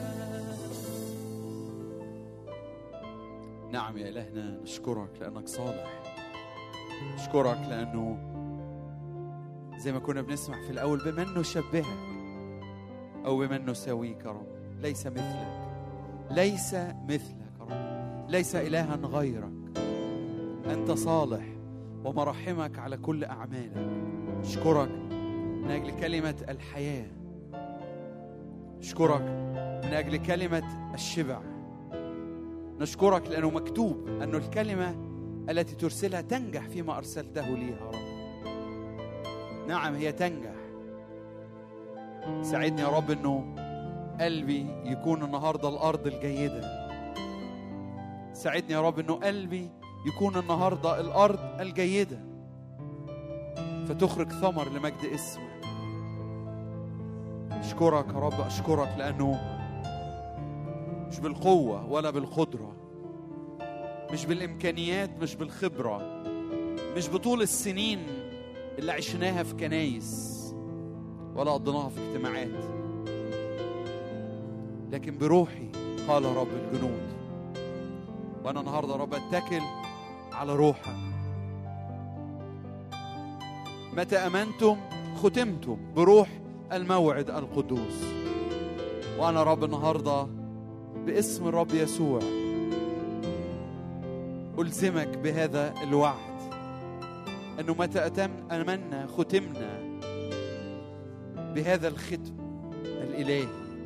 نعم يا إلهنا، نشكرك لأنك صالح، نشكرك لأنه زي ما كنا بنسمع في الأول بمن نشبهك أو بمن نساويك يا رب. ليس مثلك، ليس مثلك يا رب، ليس إلها غيرك. أنت صالح ومراحمك على كل أعمالك. نشكرك من أجل كلمة الحياة، نشكرك من أجل كلمة الشبع، نشكرك لأنه مكتوب أن الكلمة التي ترسلها تنجح فيما أرسلته ليها يا رب. نعم هي تنجح. ساعدني يا رب أنه قلبي يكون النهاردة الأرض الجيدة. ساعدني يا رب أنه قلبي يكون النهاردة الأرض الجيدة فتخرج ثمر لمجد اسمك. أشكرك يا رب، أشكرك لأنه مش بالقوة ولا بالقدرة، مش بالإمكانيات، مش بالخبرة، مش بطول السنين اللي عشناها في كنايس ولا قضيناها في اجتماعات، لكن بروحي قال رب الجنود. وأنا النهاردة رب أتكل على روحك. متى أمنتم ختمتم بروح الموعد القدوس. وأنا رب النهاردة باسم الرب يسوع ألزمك بهذا الوعد أنه متى أتم أمنا ختمنا بهذا الختم الإلهي.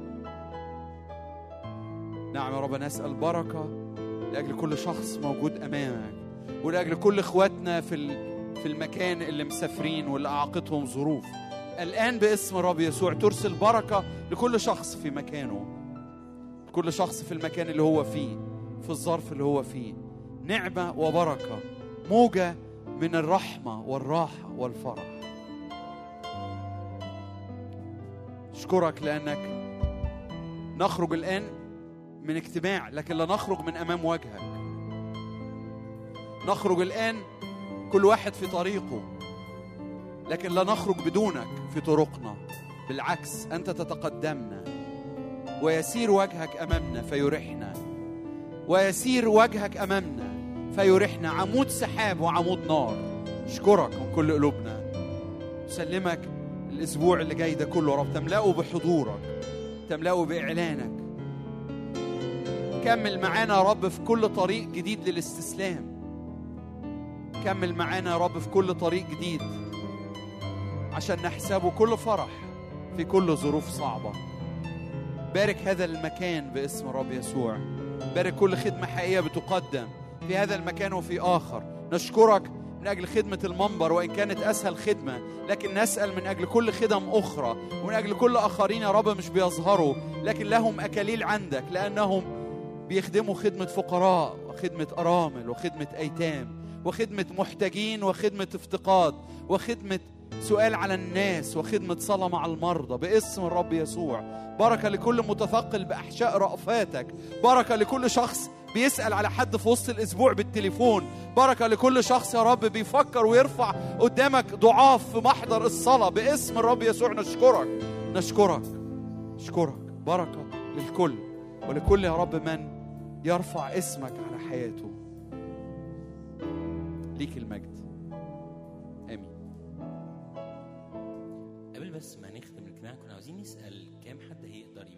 نعم يا رب، نسأل بركة لأجل كل شخص موجود أمامك، ولأجل كل إخواتنا في في المكان اللي مسافرين واللي أعاقتهم ظروف. الآن باسم الرب يسوع ترسل بركة لكل شخص في مكانه، كل شخص في المكان اللي هو فيه، في الظرف اللي هو فيه. نعمة وبركة، موجة من الرحمة والراحة والفرح. أشكرك لأنك نخرج الآن من اجتماع لكن لا نخرج من أمام وجهك. نخرج الآن كل واحد في طريقه لكن لا نخرج بدونك في طرقنا. بالعكس، أنت تتقدمنا ويسير وجهك أمامنا فيرحنا، ويسير وجهك أمامنا فيرحنا، عمود سحاب وعمود نار. أشكرك من كل قلوبنا. أسلمك الأسبوع اللي جاي ده كله رب، تملأه بحضورك، تملأه بإعلانك. كمل معانا يا رب في كل طريق جديد للاستسلام. كمل معانا يا رب في كل طريق جديد عشان نحسبه كل فرح في كل ظروف صعبة. بارك هذا المكان باسم الرب يسوع. بارك كل خدمة حقيقية بتقدم في هذا المكان وفي آخر. نشكرك من أجل خدمة المنبر وإن كانت أسهل خدمة، لكن نسأل من أجل كل خدم أخرى ومن أجل كل آخرين يا رب مش بيظهروا لكن لهم أكاليل عندك، لأنهم بيخدموا خدمة فقراء وخدمة أرامل وخدمة أيتام وخدمة محتاجين وخدمة افتقاد وخدمة سؤال على الناس وخدمة صلاة مع المرضى باسم الرب يسوع. بركة لكل متثقل بأحشاء رأفاتك. بركة لكل شخص بيسأل على حد في وسط الأسبوع بالتليفون. بركة لكل شخص يا رب بيفكر ويرفع قدامك ضعاف في محضر الصلاة باسم الرب يسوع. نشكرك نشكرك نشكرك. بركة للكل ولكل يا رب من يرفع اسمك على حياته. ليك المجد. آمين. قبل بس ما نختم الاجتماع كنا عاوزين نسأل كام حد هيقدر